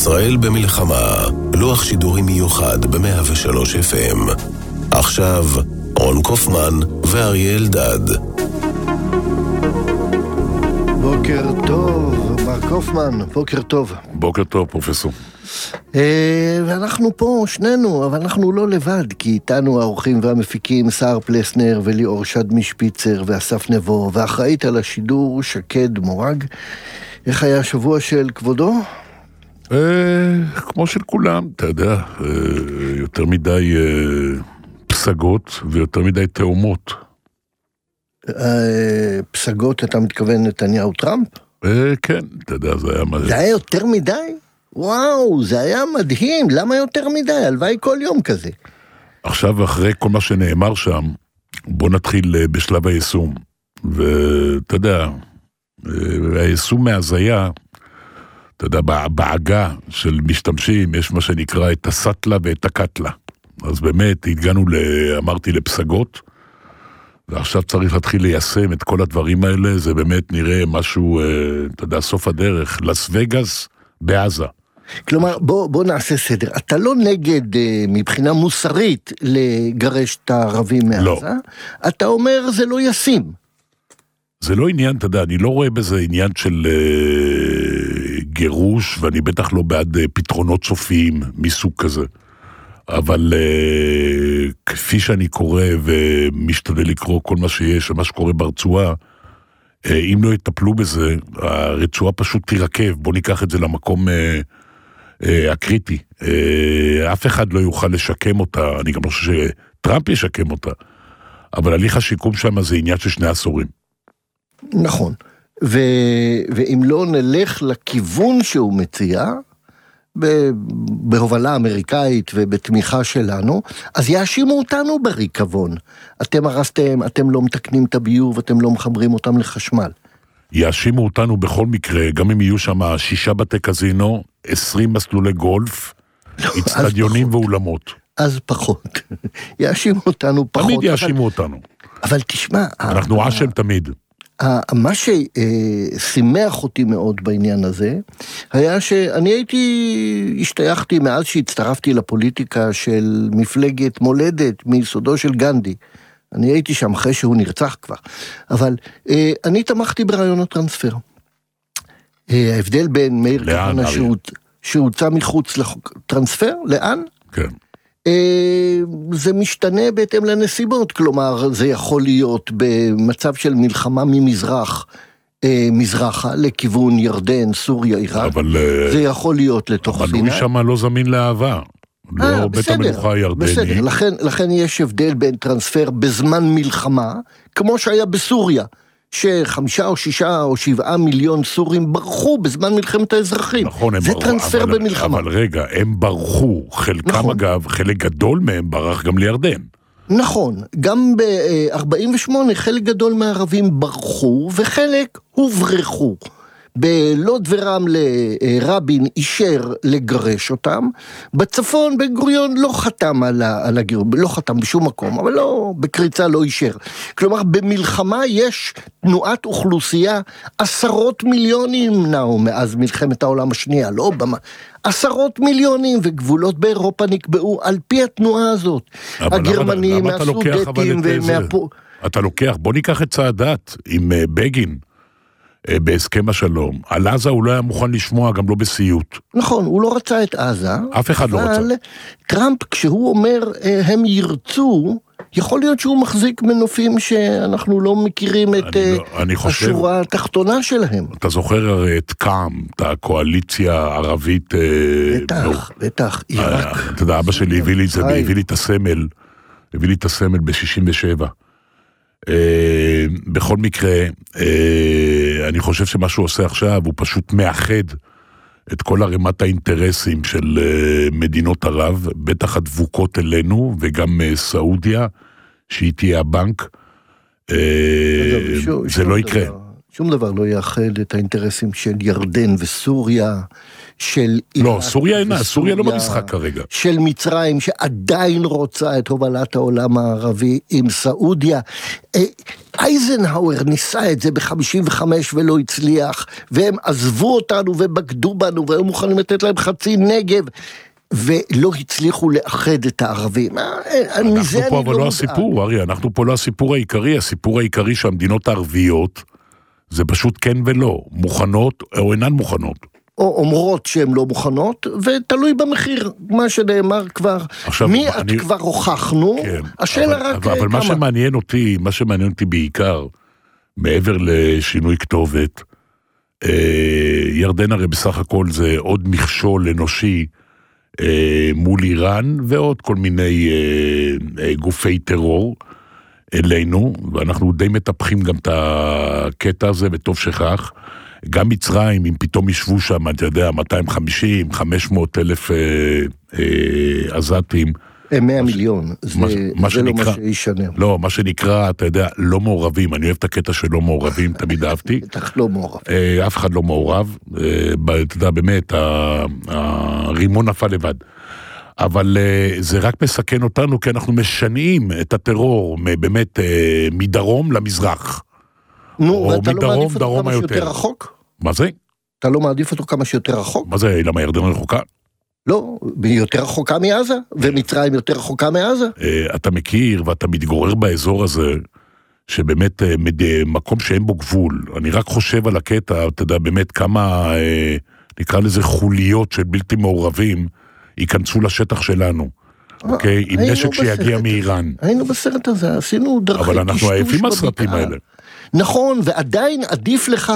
ישראל במלחמה, לוח שידורי מיוחד ב-103 FM. עכשיו, רון קופמן ואריה אלדד. בוקר טוב, מר קופמן, בוקר טוב. בוקר טוב, פרופסור. ואנחנו פה, שנינו, אבל אנחנו לא לבד, כי איתנו האורחים והמפיקים, סער פלסנר וליאור שדמי שפיצר ואסף נבו, ואחראית על השידור שקד מורג. איך היה השבוע של כבודו? כמו של כולם, אתה יודע, יותר מדי פסגות ויותר מדי תאומות. פסגות, אתה מתכוון נתניהו טראמפ? כן, אתה יודע, זה היה מדהים. זה היה יותר מדי? וואו, זה היה מדהים, למה יותר מדי? הלוואי כל יום כזה. עכשיו, אחרי כל מה שנאמר שם, בוא נתחיל בשלב היישום. ואתה יודע, היישום מהזיה, אתה יודע, בעגה של משתמשים, יש מה שנקרא את הסטלה ואת הקטלה. אז באמת, הגענו, אמרתי, לפסגות, ועכשיו צריך להתחיל ליישם את כל הדברים האלה, זה באמת נראה משהו, אתה יודע, סוף הדרך, לס וגאס בעזה. כלומר, בוא נעשה סדר. אתה לא נגד, מבחינה מוסרית, לגרש את הערבים מעזה? לא. אתה אומר, זה לא ישים. זה לא עניין, אתה יודע, אני לא רואה בזה עניין של גירוש, ואני בטח לא בעד פתרונות סופיים מסוג כזה. אבל כפי שאני קורא ומשתדל לקרוא כל מה שיש, מה שקורה ברצועה, אם לא יטפלו בזה, הרצועה פשוט תירקב, בוא ניקח את זה למקום הקריטי. אף אחד לא יוכל לשקם אותה, אני גם לא חושב שטראמפ ישקם אותה, אבל הליך השיקום שם זה עניין של 2 עשורים. נכון, ואם לא נלך לכיוון שהוא מציע, בהובלה אמריקאית ובתמיכה שלנו, אז יאשימו אותנו בריקבון. אתם הרסתם, אתם לא מתקנים את הביוב, אתם לא מחברים אותם לחשמל. יאשימו אותנו בכל מקרה, גם אם יהיו שם 6 בתי קזינו, 20 מסלולי גולף, אצטדיונים ואולמות. אז פחות. יאשימו אותנו פחות. תמיד יאשימו אותנו. אבל תשמע... אנחנו אשם תמיד. מה ששימח אותי מאוד בעניין הזה, היה שאני השתייכתי מאז שהצטרפתי לפוליטיקה של מפלגת מולדת מיסודו של גנדי. אני הייתי שם אחרי שהוא נרצח כבר. אבל אני תמכתי ברעיון הטרנספר. ההבדל בין מאיר כהנא שהוצא מחוץ לטרנספר, לאן? כן. זה משתנה בהתאם לנסיבות, כלומר זה יכול להיות במצב של מלחמה ממזרח, מזרחה לכיוון ירדן, סוריה, עיראק, זה יכול להיות לתוך סיני. אבל הוא שם לא זמין לאהבה, לא בית המלוכה הירדני. בסדר, לכן יש הבדל בין טרנספר בזמן מלחמה, כמו שהיה בסוריה, ש5 או 6 או 7 מיליון סורים ברחו בזמן מלחמת האזרחים. נכון, זה טרנספר במלחמה. אבל רגע, הם ברחו, חלקם נכון. אגב, חלק גדול מהם ברח גם לירדן. נכון, גם ב-48 חלק גדול מהערבים ברחו, וחלק הוברחו. בלוד ורמלה רבין אישר לגרש אותם, בצפון בן גוריון לא חתם על הגירוש, לא חתם בשום מקום, אבל לא, בקריצה לא אישר. כלומר, במלחמה יש תנועת אוכלוסייה, 10 מיליונים נעו מאז מלחמת העולם השנייה, לא אובמה, 10 מיליונים, וגבולות באירופה נקבעו על פי התנועה הזאת. הגרמנים, הסודטים אתה לוקח, בוא ניקח את סאדאת עם בגין, בהסכם השלום. על עזה הוא לא היה מוכן לשמוע, גם לא בסיוט. נכון, הוא לא רצה את עזה. אף אחד לא רצה. אבל טראמפ, כשהוא אומר, הם ירצו, יכול להיות שהוא מחזיק מנופים שאנחנו לא מכירים את השורה התחתונה שלהם. אתה זוכר הרי את קאם, את הקואליציה הערבית. בטח, עיראק. אתה יודע, אבא שלי הביא לי את הסמל ב-67. בכל מקרה, אני חושב שמה שהוא עושה עכשיו הוא פשוט מאחד את כל הרמת האינטרסים של מדינות ערב, בטח הדבוקות אלינו וגם סעודיה שהיא תהיה הבנק. זה לא יקרה. שום דבר לא יאחד את האינטרסים של ירדן וסוריה, של לא, סוריה אינה, סוריה לא במשחק כרגע. של מצרים שעדיין רוצה את הובלת העולם הערבי עם סעודיה. אייזנהאואר ניסה את זה ב-55 ולא הצליח, והם עזבו אותנו ובגדו בנו, והיו מוכנים לתת להם חצי נגב, ולא הצליחו לאחד את הערבים. אנחנו פה אבל לא הסיפור, אריה, אנחנו פה לא הסיפור העיקרי, הסיפור העיקרי שהמדינות הערביות, זה פשוט כן ולא, מוכנות או אינן מוכנות. או אומרות שהן לא מוכנות, ותלוי במחיר, מה שנאמר כבר, מי את כבר הוכחנו, כן, השאלה רק כמה. אבל מה שמעניין אותי בעיקר, מעבר לשינוי כתובת, ירדן הרי בסך הכל זה עוד מכשול אנושי, מול איראן, ועוד כל מיני גופי טרור אלינו, ואנחנו די מטפחים גם את הקטע הזה, וטוב שכך. גם מצרים, אם פתאום ישבו שם, אתה יודע, 250, 500 אלף עזתים. 100 מיליון, זה לא מה שישנה. לא, מה שנקרא, אתה יודע, לא מעורבים, אני אוהב את הקטע של לא מעורבים, תמיד אהבתי. בטח לא מעורב. אף אחד לא מעורב, אתה יודע, באמת, הרימון נפל לבד. אבל זה רק מסכן אותנו, כי אנחנו משנים את הטרור, באמת, מדרום למזרח. נו, ואתה לא מעדיף אותו כמה שיותר רחוק? מה זה? אתה לא מעדיף אותו כמה שיותר רחוק? מה זה, למה ירדן רחוקה? לא, יותר רחוקה מעזה, ומצרים יותר רחוקה מעזה. אתה מכיר ואתה מתגורר באזור הזה, שבאמת מקום שאין בו גבול. אני רק חושב על הקטע, אתה יודע באמת כמה, נקרא לזה חוליות של בלתי מעורבים, ייכנסו לשטח שלנו. אוקיי? עם נשק שיגיע מאיראן. היינו בסרט הזה, עשינו דרכי אבל אנחנו עייפים מהסרטים האלה. נכון, ועדיין עדיף לך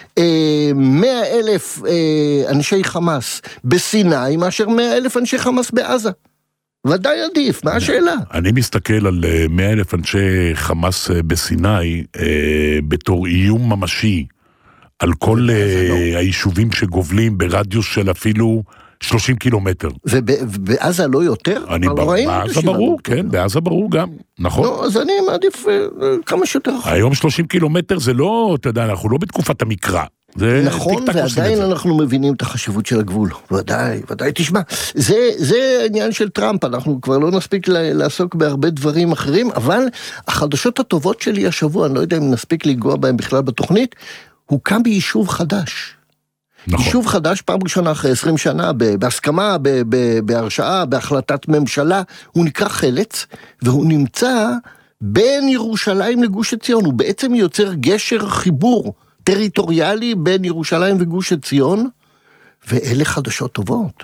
100,000 אנשי חמאס בסיני, מאשר 100,000 אנשי חמאס בעזה. ודאי עדיף, מה השאלה? אני מסתכל על 100,000 אנשי חמאס בסיני, בתור איום ממשי, על כל היישובים שגובלים ברדיוס של אפילו 30 קילומטר. ובעזה לא יותר? בעזה ברור, כן, בעזה ברור גם, נכון. לא, אז אני מעדיף כמה שיותר. היום 30 קילומטר זה לא, אתה יודע, אנחנו לא בתקופת המקרא. נכון, ועדיין אנחנו מבינים את החשיבות של הגבול. ודאי, תשמע, זה העניין של טראמפ, אנחנו כבר לא נספיק לעסוק בהרבה דברים אחרים, אבל החדשות הטובות שלי השבוע, אני לא יודע אם נספיק לגוע בהם בכלל בתוכנית, הוקם ביישוב חדש. נכון. יישוב חדש, פעם ראשונה אחרי 20 שנה, בהסכמה, בהרשאה, בהחלטת ממשלה, הוא נקרא חלץ, והוא נמצא בין ירושלים לגוש עציון, הוא בעצם יוצר גשר חיבור טריטוריאלי בין ירושלים וגוש עציון, ואלה חדשות טובות.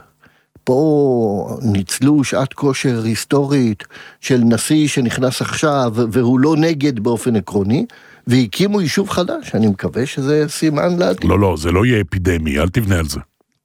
פה ניצלו שעת כושר היסטורית של נשיא שנכנס עכשיו, והוא לא נגד באופן עקרוני, והקימו יישוב חדש, אני מקווה שזה סימן לעתיד. לא, זה לא יהיה אפידמי, אל תבנה על זה.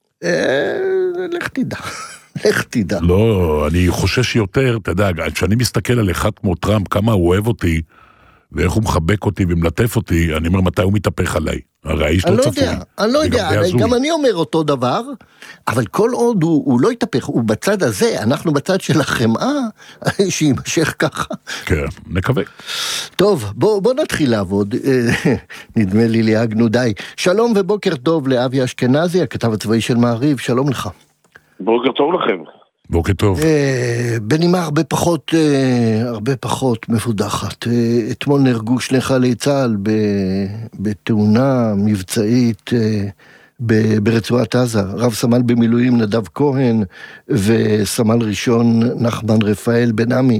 לך תדע. לא, אני חושש יותר, אתה יודע, כשאני מסתכל על אחד כמו טראמפ, כמה הוא אוהב אותי, ואיך הוא מחבק אותי ומלטף אותי, אני אומר מתי הוא מתהפך עליי. הרי האיש לא צפוי. אני לא יודע, גם אני אומר אותו דבר, אבל כל עוד הוא לא יתהפך, הוא בצד הזה, אנחנו בצד של החמאה, שימשך ככה. כן, נקווה. טוב, בוא נתחיל לעבוד, נדמה לי ליהגנו די. שלום ובוקר טוב לאבי אשכנזי, הכתב הצבאי של מעריב, שלום לך. בוקר טוב לכם. בוקר טוב. בנימה הרבה פחות מבודחת. אתמול נהרגו שני חיילי צה"ל בתאונה מבצעית ברצועת עזה. רב סמל במילואים נדב כהן וסמל ראשון נחמן רפאל בן עמי.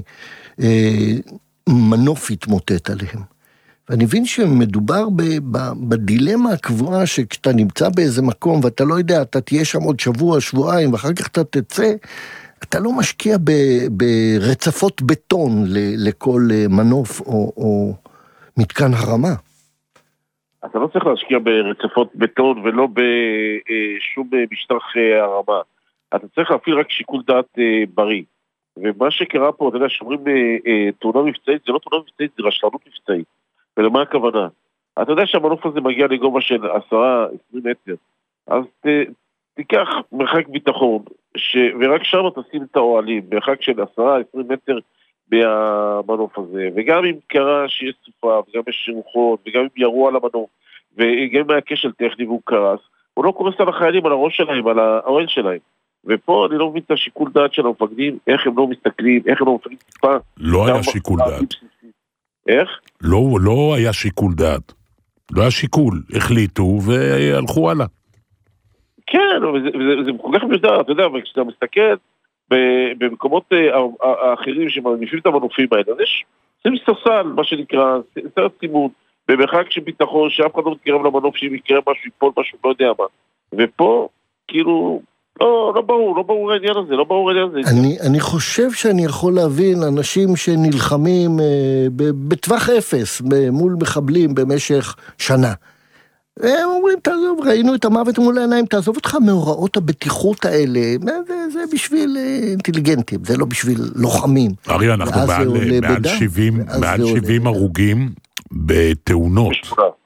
מנוף התמוטט עליהם. ואני מבין שמדובר בדילמה הקבועה שכשאתה נמצא באיזה מקום ואתה לא יודע, אתה תהיה שם עוד שבוע, שבועיים, ואחר כך אתה תצא, אתה לא משקיע ברצפות בטון לכל מנוף או מתקן הרמה. אתה לא צריך להשקיע ברצפות בטון ולא בשום משטח הרמה. אתה צריך להפעיל רק שיקול דעת בריא. ומה שקרה פה, אתה יודע, שאומרים תאונה מבצעית, זה לא תאונה מבצעית, זה רשלנות מבצעית. ולמה הכוונה? אתה יודע שהמנוף הזה מגיע לגובה של 10-20 מטר, אז תיקח מרחק ביטחון, ורק שם תשים את האוהלים, מרחק של 10-20 מטר במנוף הזה, וגם אם קרה שיש סופה, וגם יש רוחות, וגם אם ירו על המנוף, וגם אם היה כשל טכני והוא קרס, הוא לא קורס על החיילים, על הראש שלהם, על האוהל שלהם. ופה אני לא מבין את השיקול דעת של המפקדים, איך הם לא מסתכלים, איך הם לא מפקדים טיפה. לא היה שיקול דעת. איך? לא היה שיקול דעת. לא היה שיקול, החליטו והלכו הלאה. כן, וזה כל כך מיותר, אתה יודע, וכשאתה מסתכל במקומות האחרים שמניפים את המנופים האלה, אז יש סרסל, מה שנקרא, סרט סימון, במרחק של ביטחון, שאף אחד לא מתקרב למנוף, שאם יקרה משהו, יפול משהו, לא יודע מה. ופה, כאילו, לא ברור העניין הזה, לא ברור העניין הזה. אני חושב שאני יכול להבין אנשים שנלחמים בטווח אפס, מול מחבלים במשך שנה. הם אומרים, תעזוב, ראינו את המוות מול העיניים, תעזוב אותך מאורעות הבטיחות האלה, זה בשביל אינטליגנטים, זה לא בשביל לוחמים. אריה, אנחנו מעל 70 הרוגים בתאונות.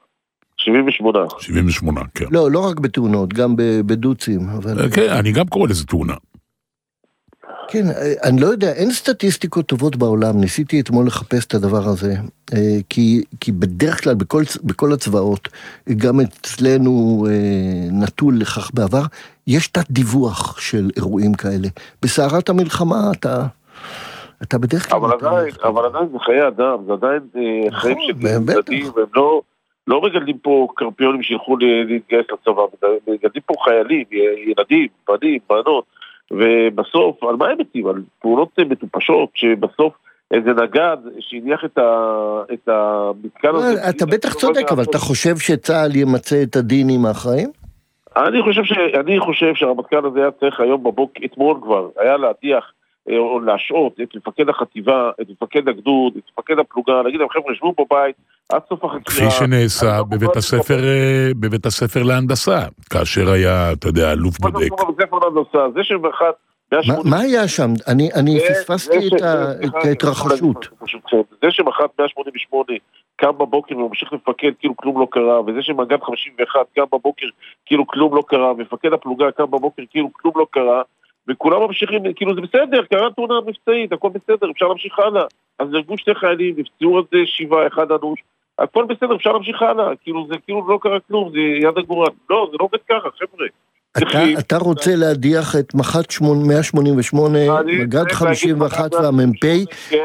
78, כן. לא רק בתאונות, גם בדוצים. כן, אני גם קורא לזה תאונה. כן, אני לא יודע, אין סטטיסטיקות טובות בעולם, ניסיתי אתמול לחפש את הדבר הזה, כי בדרך כלל בכל הצבאות, גם אצלנו נטול לכך בעבר, יש תת דיווח של אירועים כאלה. בסערת המלחמה אתה בדרך כלל... אבל עדיין זה חיי אדם, זה עדיין חיים של ילדים, הם לא מגדלים פה קרפיונים שילכו להתגייס לצבא, מגדלים פה חיילים, ילדים, בנים, בנות, ובסוף, על מה הם מתים? על פעולות מטופשות, שבסוף איזה נגד שהניח את המתקן הזה... אתה בטח צודק, אבל אתה חושב שצה"ל ימצא את הדין עם האחראים? אני חושב שהרמטכ"ל הזה היה צריך היום בבוקר, אתמול כבר, היה להדיח או להשעות את מפקד החטיבה, את מפקד הגדוד, את מפקד הפלוגה, להגיד להם, חבר'ה, ישבו בבית, עד סוף החקירה. כפי שנעשה בבית הספר להנדסה, כאשר היה, אתה יודע, אלוף בודק. זה שבאחד... מה היה שם? אני פספסתי את ההתרחשות. זה שמח"ט 188 קם בבוקר וממשיך לפקד כאילו כלום לא קרה, וזה שמג"ד 51 קם בבוקר כאילו כלום לא קרה, ומפקד הפלוגה קם בבוקר כאילו כלום לא קרה, וכולם ממשיכים, כאילו זה בסדר, קרה תאונה מבצעית, הכל בסדר, אפשר להמשיך הלאה. אז נהרגו שני חיילים, נפצעו על זה 7, אחד אנוש, הכל בסדר, אפשר להמשיך הלאה, כאילו זה כאילו לא קרה כלום, זה יד הגורל. לא, זה לא עובד ככה, חבר'ה. אתה רוצה להדיח את מח"ט 188, מג"ד 51 והמ"פ,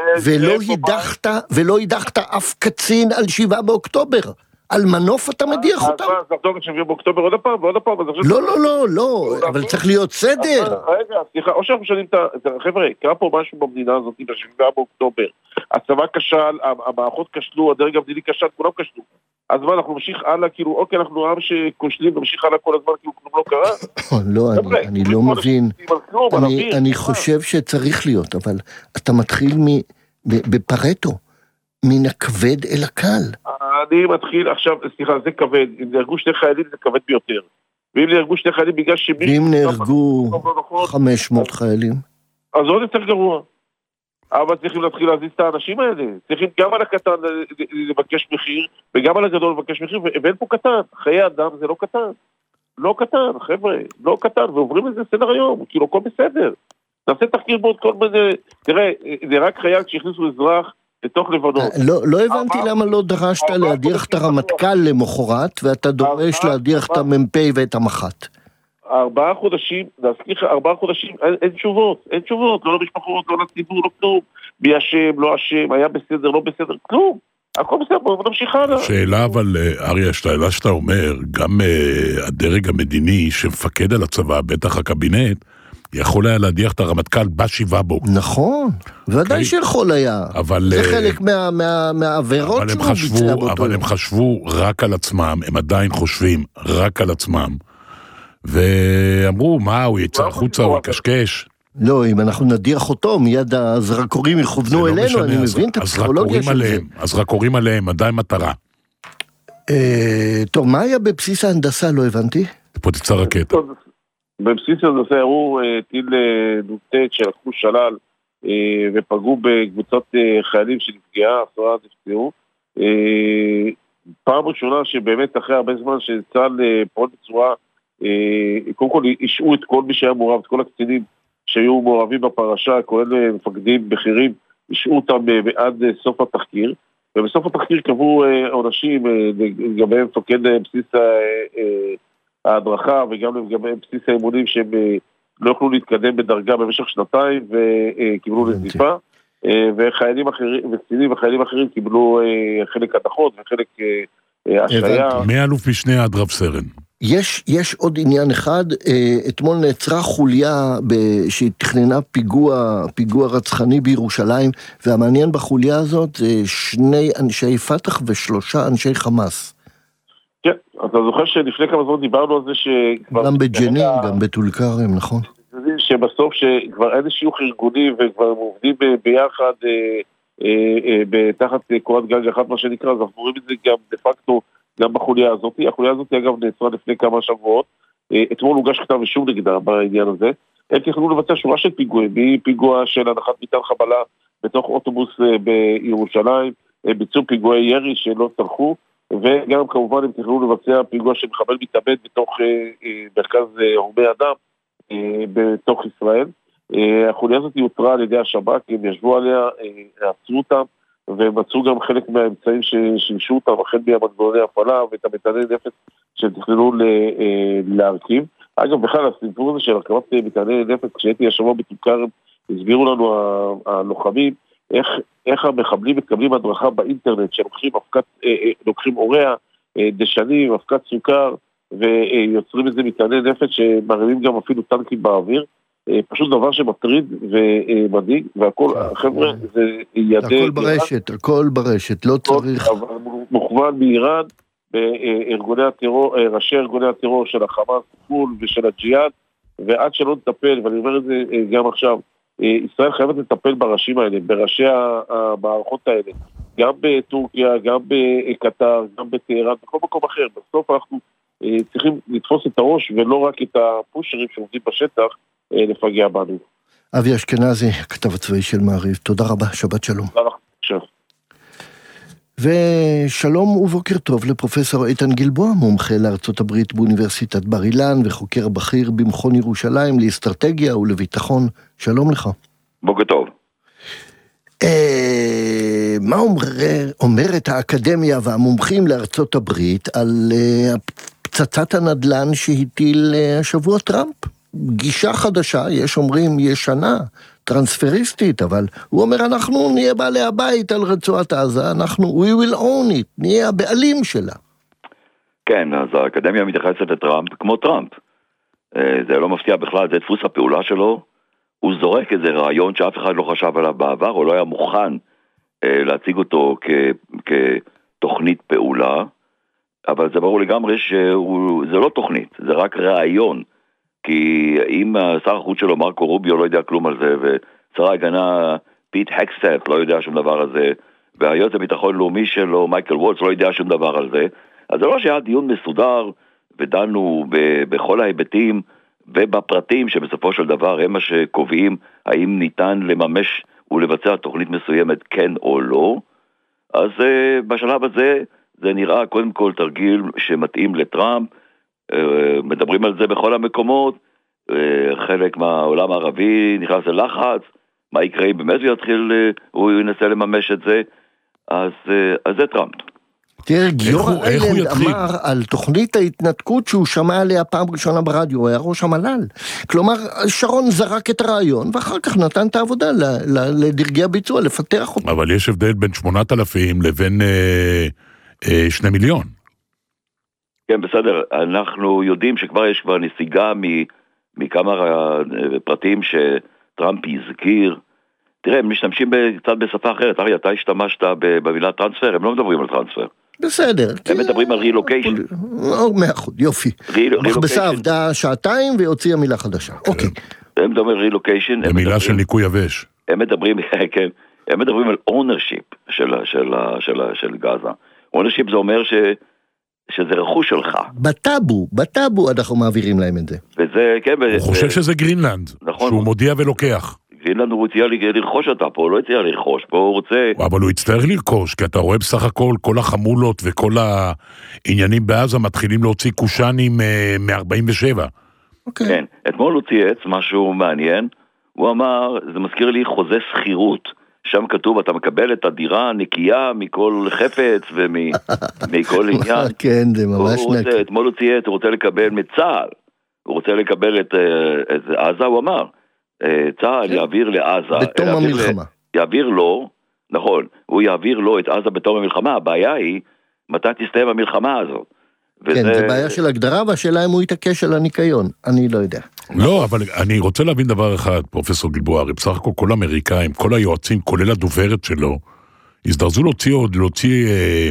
ולא הדחת אף קצין על 7 באוקטובר. על מנוף אתה מדיח אותם? אז נחזור ל7 באוקטובר עוד הפעם. לא, אבל צריך להיות סדר. רגע, סליחה, או שאנחנו משנים את חבר'ה, קרה פה משהו במדינה הזאת, ב7 באוקטובר. הצבא כשל, המערכות כשלו, הדרג המדיני כשל, כולם כשלו. אז מה, אנחנו נמשיך הלאה, כאילו, אוקיי, אנחנו עם שכושלים, נמשיך הלאה כל הזמן, כאילו, כלום לא קרה? לא, אני לא מבין. אני חושב שצריך להיות, אבל אתה מתחיל בפרטו, מן הכבד אל הקל. אני מתחיל עכשיו, סליחה, זה כבד, אם נהרגו שני חיילים זה כבד ביותר. ואם נהרגו שני חיילים בגלל ואם נהרגו 500 חיילים? אז עוד יותר גרוע. אבל צריכים להתחיל להזיז את האנשים האלה. צריכים גם על הקטן לבקש מחיר, וגם על הגדול לבקש מחיר, ואין פה קטן. חיי אדם זה לא קטן. לא קטן, חבר'ה, לא קטן, ועוברים לזה סדר היום, כאילו הכל בסדר. נעשה תחקיר בעוד כל מיני, תראה, זה רק חייל כשהכניסו אזרח, לתוך לבנון. לא הבנתי למה לא דרשת להדיח את הרמטכ"ל למחרת, ואתה דורש להדיח את המ"פ ואת המח"ט. 4 חודשים, להזכיר לך, 4 חודשים, אין תשובות, לא למשפחות, לא לציבור, לא כלום. מי אשם, לא אשם, היה בסדר, לא בסדר, כלום. הכל בסדר, בואו נמשיך הלאה. שאלה אבל, אריה, השאלה שאתה אומר, גם הדרג המדיני שמפקד על הצבא, בטח הקבינט, יכול היה להדיח את הרמטכ"ל ב7 באוקטובר. נכון, ודאי שיכול היה. זה חלק מהעבירות שהוא ביצע באותו. אבל הם חשבו רק על עצמם, הם עדיין חושבים רק על עצמם, ואמרו, מה, הוא יצא החוצה, הוא יקשקש. לא, אם אנחנו נדיח אותו, מיד הזרקורים יכוונו אלינו, אני מבין את הפסיכולוגיה של זה. הזרקורים עליהם, עדיין מטרה. טוב, מה היה בבסיס ההנדסה? לא הבנתי. פוצצה רקטה. בבסיס הזה הראו טיל נ"ט שלקחו שלל ופגעו בקבוצת חיילים שנפגעה, 10 נפצעו. פעם ראשונה שבאמת אחרי הרבה זמן שצה"ל פועל בצורה, קודם כל אישרו את כל מי שהיה מעורב, את כל הקצינים שהיו מעורבים בפרשה, כולל מפקדים בכירים, אישרו אותם עד סוף התחקיר. ובסוף התחקיר קבעו עונשים, לגבי מפקד בסיס ההדרכה, וגם לגבי בסיס האימונים שהם לא יכלו להתקדם בדרגה במשך 2 וקיבלו נזיפה, וחיילים אחרים, וקצינים וחיילים אחרים קיבלו חלק הדחות וחלק השעיה. מאלוף משנה עד רב סרן. יש עוד עניין אחד, אתמול נעצרה חוליה שתכננה פיגוע רצחני בירושלים, והמעניין בחוליה הזאת זה 2 אנשי פתח ו3 אנשי חמאס. כן, אתה זוכר שלפני כמה זמן דיברנו על זה גם בג'נין, גם בטול כרם, נכון? שבסוף שכבר אין שיוך ארגוני וכבר הם עובדים ביחד תחת קורת גג אחת מה שנקרא, אז אנחנו רואים את זה גם דה פקטו גם בחוליה הזאת. החוליה הזאת אגב נעצרה לפני כמה שבועות, אתמול הוגש כתב אישום נגדה בעניין הזה. הם תכננו לבצע שורה של פיגועים, מפיגוע של הנחת מטען חבלה בתוך אוטובוס בירושלים, ביצעו פיגועי ירי שלא צלחו, וגם כמובן הם תכננו לבצע פיגוע של מחבל מתאבד בתוך מרכז הורמי אדם בתוך ישראל. החוליה הזאת יוצרה על ידי השב"כ, הם ישבו עליה, עצרו אותם, ומצאו גם חלק מהאמצעים ששימשו אותם, החל מהמנגנוני הפעלה ואת המטעני נפץ שתכננו להרכיב. אגב, בכלל, הסיפור הזה של הרכבת מטעני נפץ, כשהייתי השבוע בטול כרם, הסבירו לנו הלוחמים, איך המחבלים מקבלים הדרכה באינטרנט, שלוקחים אוריה, דשנים, אבקת סוכר, ויוצרים איזה מטעני נפץ שמרימים גם אפילו טנקים באוויר. פשוט דבר שמטריד ומדאיג, והכל, חבר'ה, זה ידי... הכל ברשת, לא צריך... מוכוון מאיראן, ראשי ארגוני הטרור של החמאס ושל הג'יהאד, ועד שלא נטפל, ואני אומר את זה גם עכשיו, ישראל חייבת לטפל בראשים האלה, בראשי המערכות האלה, גם בטורקיה, גם בקטר, גם בטהרן, בכל מקום אחר. בסוף אנחנו צריכים לתפוס את הראש, ולא רק את הפושרים שעובדים בשטח, לפגע בנו. אבי אשכנזי, הכתב הצבאי של מעריב, תודה רבה, שבת שלום. תודה רבה. ושלום ובוקר טוב לפרופסור איתן גלבוע, מומחה לארצות הברית באוניברסיטת בר אילן וחוקר בכיר במכון ירושלים לאסטרטגיה ולביטחון. שלום לך. בוקר טוב. מה אומרת האקדמיה והמומחים לארצות הברית על פצצת הנדל"ן שהטיל השבוע טראמפ? גישה חדשה, יש אומרים ישנה, טרנספריסטית, אבל הוא אומר אנחנו נהיה בעלי הבית על רצועת עזה, we will own it, נהיה הבעלים שלה. כן, אז האקדמיה מתייחסת לטראמפ כמו טראמפ. זה לא מפתיע בכלל, זה דפוס הפעולה שלו. הוא זורק איזה רעיון שאף אחד לא חשב עליו בעבר, או לא היה מוכן להציג אותו כתוכנית פעולה, אבל זה ברור לגמרי שזה לא תוכנית, זה רק רעיון. כי אם שר החוץ שלו מרקו רוביו לא יודע כלום על זה, ושר ההגנה פיט הקסט לא יודע שום דבר על זה, והיועץ הביטחון לאומי שלו מייקל וולץ לא יודע שום דבר על זה, אז זה לא שהיה דיון מסודר ודנו בכל ההיבטים ובפרטים שבסופו של דבר הם מה שקובעים האם ניתן לממש ולבצע תוכנית מסוימת כן או לא. אז בשלב הזה זה נראה קודם כל תרגיל שמתאים לטראמפ, מדברים על זה בכל המקומות, חלק מהעולם הערבי נכנס ללחץ, מה יקרה אם באמת הוא ינסה לממש את זה, אז זה טראמפ. תראה, גיורא איילנד אמר על תוכנית ההתנתקות שהוא שמע עליה פעם ראשונה ברדיו, הוא היה ראש המל"ל. כלומר, שרון זרק את הרעיון, ואחר כך נתן את העבודה לדרגי הביצוע, לפתח אותו. אבל יש הבדל בין 8,000 לבין 2 מיליון. כן, בסדר. אנחנו יודעים שכבר יש כבר נסיגה מכמה פרטים שטראמפ הזכיר. תראה, הם משתמשים קצת בשפה אחרת. ארי, אתה השתמשת במילה טרנספר, הם לא מדברים על טרנספר. בסדר. הם מדברים על רילוקיישן. 100%, יופי. מכבסה עבדה 2 והוציאה מילה חדשה. אוקיי. הם מדברים על רילוקיישן. זה מילה של ניקוי יבש. הם מדברים, כן, הם מדברים על אונרשיפ של גזה. אונרשיפ זה אומר שזה רכוש שלך. בטאבו אנחנו מעבירים להם את זה. וזה, כן. הוא חושב שזה גרינלנד, נכון. שהוא מודיע ולוקח. גרינלנד הוא הציע לרכוש אותה פה, הוא לא הציע לרכוש, פה הוא רוצה... אבל הוא יצטרך לרכוש, כי אתה רואה בסך הכל, כל החמולות וכל העניינים בעזה מתחילים להוציא קושנים מ-47. כן, אתמול הוא צייץ משהו מעניין, הוא אמר, זה מזכיר לי חוזה שכירות שם כתוב, אתה מקבל את הדירה נקייה מכל חפץ ומכל עניין. כן, זה ממש נקי. אתמול הוא ציית, הוא רוצה לקבל מצה"ל, הוא רוצה לקבל את עזה, הוא אמר, צה"ל יעביר לעזה. בתום המלחמה. יעביר לו, נכון, הוא יעביר לו את עזה בתום המלחמה, הבעיה היא, מתי תסתיים המלחמה הזאת? כן, זה בעיה של הגדרה, והשאלה אם הוא יתעקש על הניקיון, אני לא יודע. לא, אבל אני רוצה להבין דבר אחד, פרופסור גלבוע, בסך הכל כל האמריקאים, כל היועצים, כולל הדוברת שלו, הזדרזו להוציא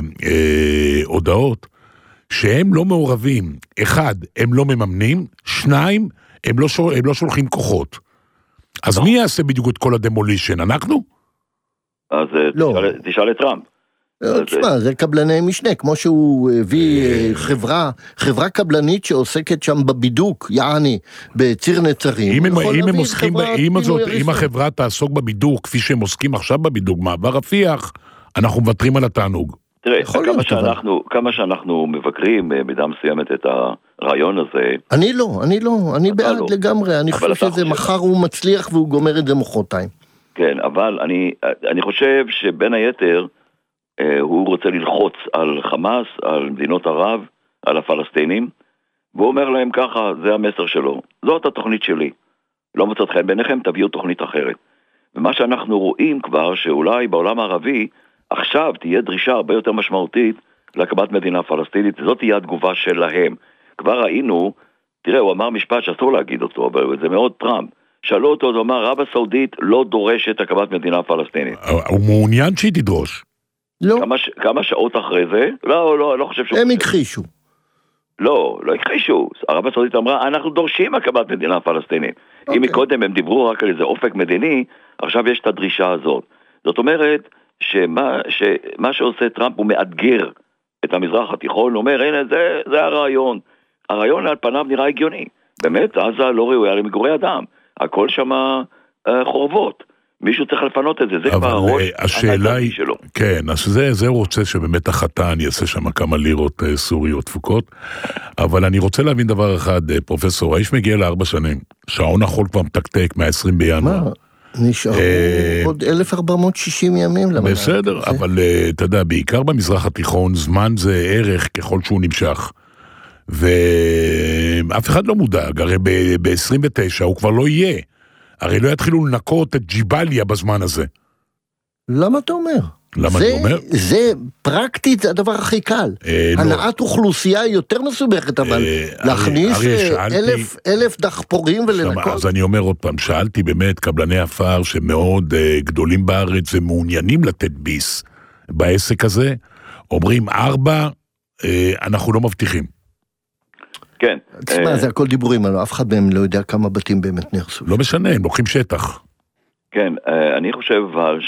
הודעות, שהם לא מעורבים. אחד, הם לא מממנים, שניים, הם לא שולחים כוחות. אז מי יעשה בדיוק את כל הדמולישן? אנחנו? אז תשאל את טראמפ. תשמע, זה קבלני משנה, כמו שהוא הביא חברה קבלנית שעוסקת שם בבידוק, יעני, בציר נצרים. אם החברה תעסוק בבידוק, כפי שהם עוסקים עכשיו בבידוק, מעבר רפיח, אנחנו מוותרים על התענוג. תראה, כמה שאנחנו מבקרים במידה מסוימת את הרעיון הזה. אני בעד לגמרי, אני חושב שזה מחר הוא מצליח והוא גומר את זה מחרתיים. כן, אבל אני חושב שבין היתר, הוא רוצה ללחוץ על חמאס, על מדינות ערב, על הפלסטינים, והוא אומר להם ככה, זה המסר שלו, זאת התוכנית שלי, לא מוצאת חן ביניכם, תביאו תוכנית אחרת. ומה שאנחנו רואים כבר, שאולי בעולם הערבי, עכשיו תהיה דרישה הרבה יותר משמעותית להקמת מדינה פלסטינית, זאת תהיה התגובה שלהם. כבר ראינו, תראה, הוא אמר משפט שאסור להגיד אותו, אבל זה מאוד טראמפ, שאלו אותו, הוא אמר, ערב הסעודית לא דורשת הקמת מדינה פלסטינית. הוא מעוניין שהיא תדרוש. לא. כמה שעות אחרי זה? לא חושב שהוא... הם הכחישו. לא הכחישו. ערב הסעודית אמרה, אנחנו דורשים הקמת מדינה פלסטינית. אם מקודם הם דיברו רק על איזה אופק מדיני, עכשיו יש את הדרישה הזאת. זאת אומרת, שמה שעושה טראמפ הוא מאתגר את המזרח התיכון, הוא אומר, הנה, זה הרעיון. הרעיון על פניו נראה הגיוני. באמת, עזה לא ראויה למגורי אדם. הכל שמה חורבות. מישהו צריך לפנות את זה, זה כבר הראש הנהגתי שלו. כן, אז זה הוא רוצה שבאמת החתן יעשה שם כמה לירות סוריות דפוקות, אבל אני רוצה להבין דבר אחד, פרופסור, האיש מגיע ל4 שנים, שעון החול כבר מתקתק מה-20 בינואר. מה? נשארו עוד 1460 ימים. בסדר, אבל אתה יודע, בעיקר במזרח התיכון, זמן זה ערך ככל שהוא נמשך. ואף אחד לא מודאג, הרי ב-29 הוא כבר לא יהיה. הרי לא יתחילו לנקות את ג'יבליה בזמן הזה. למה אתה אומר? למה אני אומר? זה פרקטית הדבר הכי קל. הנעת אוכלוסייה יותר מסובכת, אבל להכניס 1,000 דחפורים ולנקות. אז אני אומר עוד פעם, שאלתי באמת קבלני אפר שמאוד גדולים בארץ ומעוניינים לתת ביס בעסק הזה, אומרים 4, אנחנו לא מבטיחים. כן. תשמע, זה הכל דיבורים, אף אחד מהם לא יודע כמה בתים באמת נהרסו. לא משנה, הם לוקחים שטח. כן, אני חושב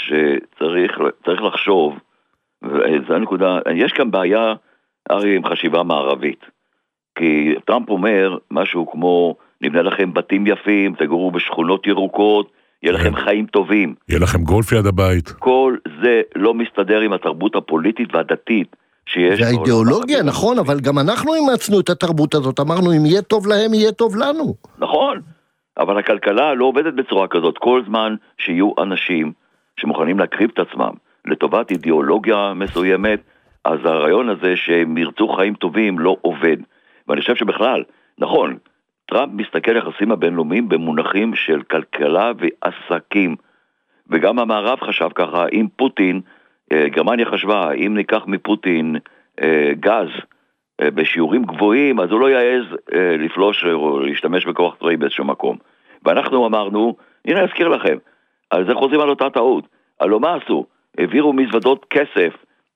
שצריך לחשוב, וזו הנקודה, יש כאן בעיה, הרי עם חשיבה מערבית. כי טראמפ אומר משהו כמו, נבנה לכם בתים יפים, תגורו בשכונות ירוקות, יהיה לכם חיים טובים. יהיה לכם גולף ליד הבית. כל זה לא מסתדר עם התרבות הפוליטית והדתית. זה האידיאולוגיה, נכון, אבל גם אנחנו אימצנו את התרבות הזאת, אמרנו, אם יהיה טוב להם, יהיה טוב לנו. נכון, אבל הכלכלה לא עובדת בצורה כזאת, כל זמן שיהיו אנשים שמוכנים להקריב את עצמם לטובת אידיאולוגיה מסוימת, אז הרעיון הזה שהם ירצו חיים טובים לא עובד. ואני חושב שבכלל, נכון, טראמפ מסתכל יחסים הבינלאומיים במונחים של כלכלה ועסקים, וגם המערב חשב ככה, אם פוטין, גרמניה חשבה, אם ניקח מפוטין גז בשיעורים גבוהים, אז הוא לא יעז לפלוש או להשתמש בכוח צבאי באיזשהו מקום. ואנחנו אמרנו, הנה אזכיר לכם, על זה חוזרים על אותה טעות. הלוא מה עשו? העבירו מזוודות כסף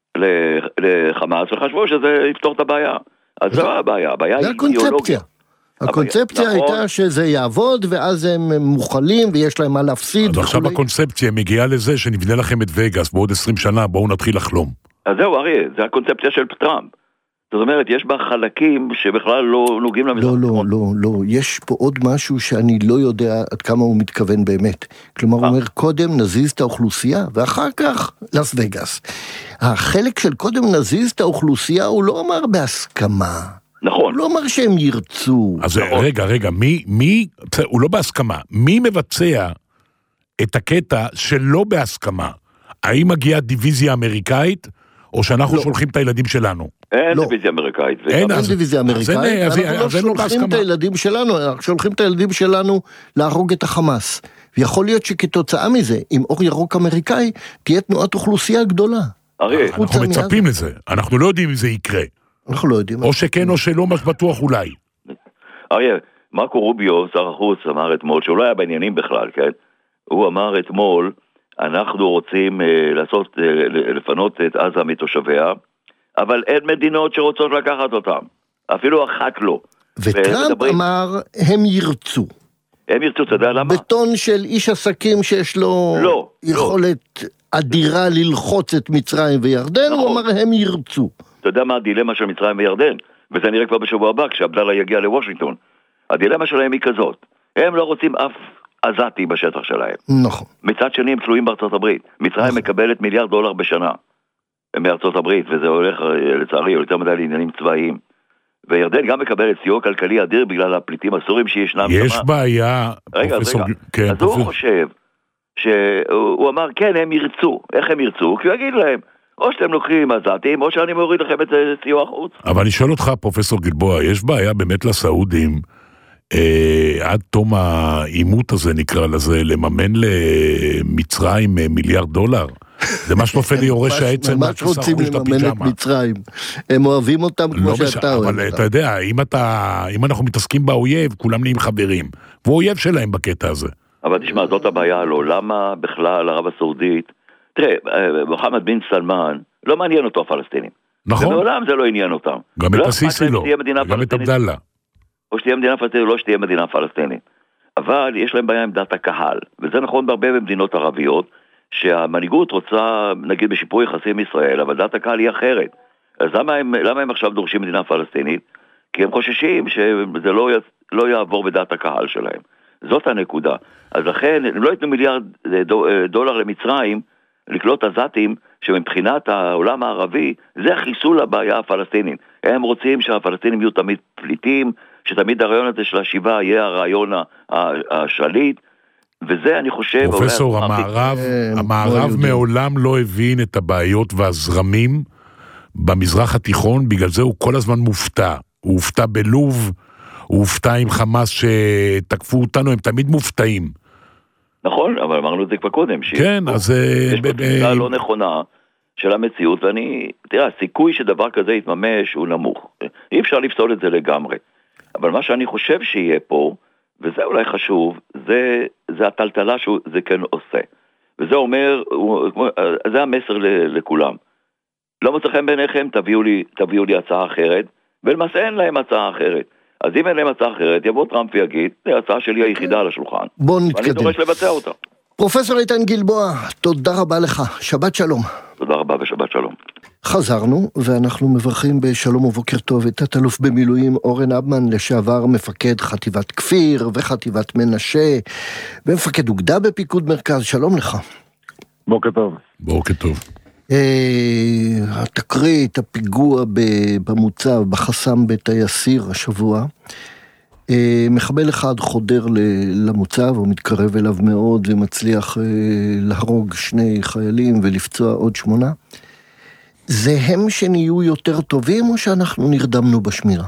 לחמאס וחשבו שזה יפתור את הבעיה. אז זו הבעיה, הבעיה היא אידיאולוגיה. הקונספציה הייתה שזה יעבוד, ואז הם מוכלים ויש להם מה להפסיד. אז עכשיו הקונספציה מגיעה לזה שנבנה לכם את וגאס בעוד 20 שנה, בואו נתחיל לחלום. אז זהו, אריה, זה הקונספציה של טראמפ. זאת אומרת, יש בה חלקים שבכלל לא נוגעים למזרח. לא, יש פה עוד משהו שאני לא יודע עד כמה הוא מתכוון באמת. כלומר, הוא אומר, קודם נזיז את האוכלוסייה, ואחר כך לס וגאס. החלק של קודם נזיז את האוכלוסייה, הוא לא אמר בהסכמה. נכון. הוא לא אמר שהם ירצו. אז רגע, הוא לא בהסכמה. מי מבצע את הקטע שלא בהסכמה. האם מגיעה דיוויזיה אמריקאית, או שאנחנו שולחים את הילדים שלנו? אין דיוויזיה אמריקאית. אין דיוויזיה אמריקאית, אנחנו לא שולחים את הילדים שלנו, אנחנו שולחים את הילדים שלנו להרוג את החמאס. ויכול להיות שכתוצאה מזה, עם אור ירוק אמריקאי, תהיה תנועת אוכלוסייה גדולה. אנחנו מצפים לזה, אנחנו לא יודעים אם זה יקרה. אנחנו לא יודעים. או שכן או שלא, מה שבטוח אולי. אריה, מרקו רוביו, שר החוץ, אמר אתמול, שהוא לא היה בעניינים בכלל, כן? הוא אמר אתמול, אנחנו רוצים לפנות את עזה מתושביה, אבל אין מדינות שרוצות לקחת אותם. אפילו אחת לא. וטראמפ אמר, הם ירצו. הם ירצו, אתה יודע למה? בטון של איש עסקים שיש לו יכולת אדירה ללחוץ את מצרים וירדן, הוא אמר, הם ירצו. אתה יודע מה הדילמה של מצרים וירדן? וזה נראה כבר בשבוע הבא, כשעבדאללה יגיע לוושינגטון. הדילמה שלהם היא כזאת. הם לא רוצים אף עזתי בשטח שלהם. נכון. מצד שני הם תלויים בארצות הברית. מצרים מקבלת $1 מיליארד בשנה מארצות הברית, וזה הולך לצערי יותר מדי לעניינים צבאיים. וירדן גם מקבלת סיוע כלכלי אדיר בגלל הפליטים הסורים שישנם. יש בעיה. רגע. אז הוא חושב שהוא אמר כן הם ירצו. איך הם ירצו? כי הוא יגיד להם או שאתם לוקחים עזתים, או שאני מוריד לכם את סיוע החוץ. אבל אני שואל אותך, פרופסור גלבוע, יש בעיה באמת לסעודים, עד תום האימות הזה נקרא לזה, לממן למצרים $1 מיליארד? זה מה שנופל לי יורש העצם. ממש רוצים לממן את מצרים. הם אוהבים אותם כמו שאתה אוהב. אבל אתה יודע, אם אנחנו מתעסקים באויב, כולם נהיים חברים. והוא אויב שלהם בקטע הזה. אבל תשמע, זאת הבעיה לו. למה בכלל ערב הסעודית, תראה, מוחמד בן סלמן, לא מעניין אותו הפלסטינים. נכון. ובעולם זה לא עניין אותם. גם את הסיסי לא, גם את עבדאללה. או שתהיה מדינה פלסטינית, לא שתהיה מדינה פלסטינית. אבל יש להם בעיה עם דת הקהל, וזה נכון בהרבה במדינות ערביות, שהמנהיגות רוצה, נגיד, בשיפור יחסים עם ישראל, אבל דת הקהל היא אחרת. אז למה הם עכשיו דורשים מדינה פלסטינית? כי הם חוששים שזה לא יעבור בדת הקהל שלהם. זאת הנקודה. אז לכן, הם לא ייתנו $1 מיליארד למצרים, לקלוט עזתים, שמבחינת העולם הערבי, זה חיסול הבעיה הפלסטינית. הם רוצים שהפלסטינים יהיו תמיד פליטים, שתמיד הרעיון הזה של השיבה יהיה הרעיון השליט, וזה אני חושב... פרופסור, המערב מעולם לא הבין את הבעיות והזרמים במזרח התיכון, בגלל זה הוא כל הזמן מופתע. הוא הופתע בלוב, הוא הופתע עם חמאס שתקפו אותנו, הם תמיד מופתעים. נכון, אבל אמרנו את זה כבר קודם. כן, אז... יש פה תפיסה לא נכונה של המציאות, תראה, הסיכוי שדבר כזה יתממש הוא נמוך. אי אפשר לפסול את זה לגמרי. אבל מה שאני חושב שיהיה פה, וזה אולי חשוב, זה הטלטלה שזה כן עושה. וזה אומר, זה המסר לכולם. לא מצא חן בעיניכם, תביאו לי הצעה אחרת, ולמעשה אין להם הצעה אחרת. אז אם אין להם הצעה אחרת, יבוא טראמפ ויגיד, זה ההצעה שלי היחידה על השולחן. בוא נתקדם. ואני דורש לבצע אותה. פרופסור איתן גלבוע, תודה רבה לך. שבת שלום. תודה רבה ושבת שלום. חזרנו, ואנחנו מברכים בשלום ובוקר טוב את תת-אלוף במילואים אורן אבמן, לשעבר מפקד חטיבת כפיר וחטיבת מנשה, ומפקד אוגדה בפיקוד מרכז. שלום לך. בוקר טוב. בוקר טוב. התקרית, הפיגוע במוצב, בחסם בתייסיר השבוע, מחבל אחד חודר למוצב, הוא מתקרב אליו מאוד ומצליח להרוג 2 חיילים ולפצוע עוד 8. זה הם שנהיו יותר טובים או שאנחנו נרדמנו בשמירה?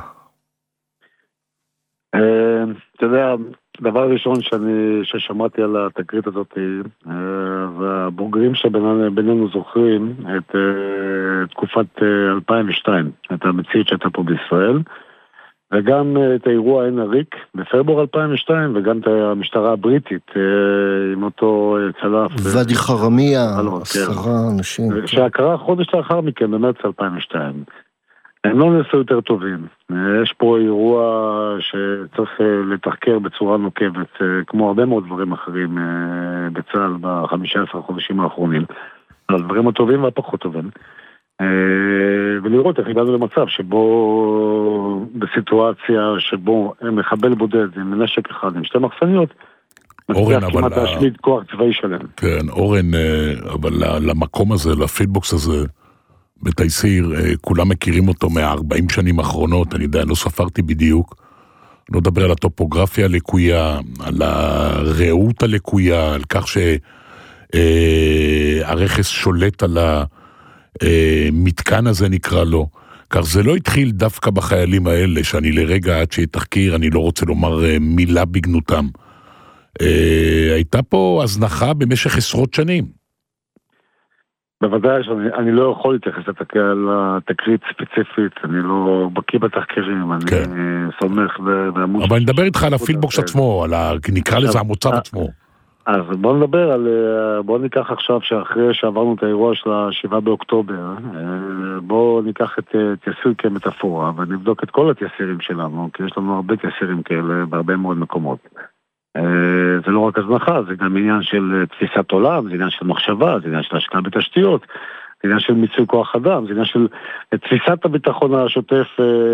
אתה יודע, דבר ראשון ששמעתי על התקרית הזאת, והבוגרים שבינינו זוכרים את תקופת 2002, את המציאות שהייתה פה בישראל, וגם את האירוע עין הריק בפברואר 2002, וגם את המשטרה הבריטית עם אותו צלף. ואדי חרמיה, 10 אנשים. שהקרה חודש לאחר מכן, במרץ 2002. הם לא נעשו יותר טובים. יש פה אירוע שצריך לתחקר בצורה נוקבת, כמו הרבה מאוד דברים אחרים בצה"ל ב-15 חודשים האחרונים. הדברים הטובים והפחות טובים. ולראות איך הגענו למצב שבו, בסיטואציה שבו מחבל בודד עם נשק אחד, עם 2 מחסניות, מצליח כמעט להשמיד כוח צבאי שלהם. כן, אורן, אבל למקום הזה, לפידבוקס הזה, בתייסיר, כולם מכירים אותו מה-40 שנים האחרונות, אני יודע, לא ספרתי בדיוק, לא מדבר על הטופוגרפיה הלקויה, על הראות הלקויה, על כך שהרכס שולט על המתקן הזה נקרא לו. כך זה לא התחיל דווקא בחיילים האלה, שאני לרגע עד שיתחקיר, אני לא רוצה לומר מילה בגנותם. הייתה פה הזנחה במשך עשרות שנים. בוודאי שאני לא יכול להתייחס לתקרית ספציפית, אני לא בקיא בתחקירים, אני סומך ועמוש. אבל אני מדבר איתך על הפילבוקס עצמו, נקרא לזה המוצב עצמו. אז בוא ניקח עכשיו שאחרי שעברנו את האירוע של 7 באוקטובר, בוא ניקח את יסיר כמטאפורה ונבדוק את כל התייסירים שלנו, כי יש לנו הרבה תייסירים כאלה בהרבה מאוד מקומות. זה לא רק הזנחה, זה גם עניין של תפיסת עולם, זה עניין של מחשבה, זה עניין של השקעה בתשתיות, זה עניין של מיצוי כוח אדם, זה עניין של תפיסת הביטחון השוטף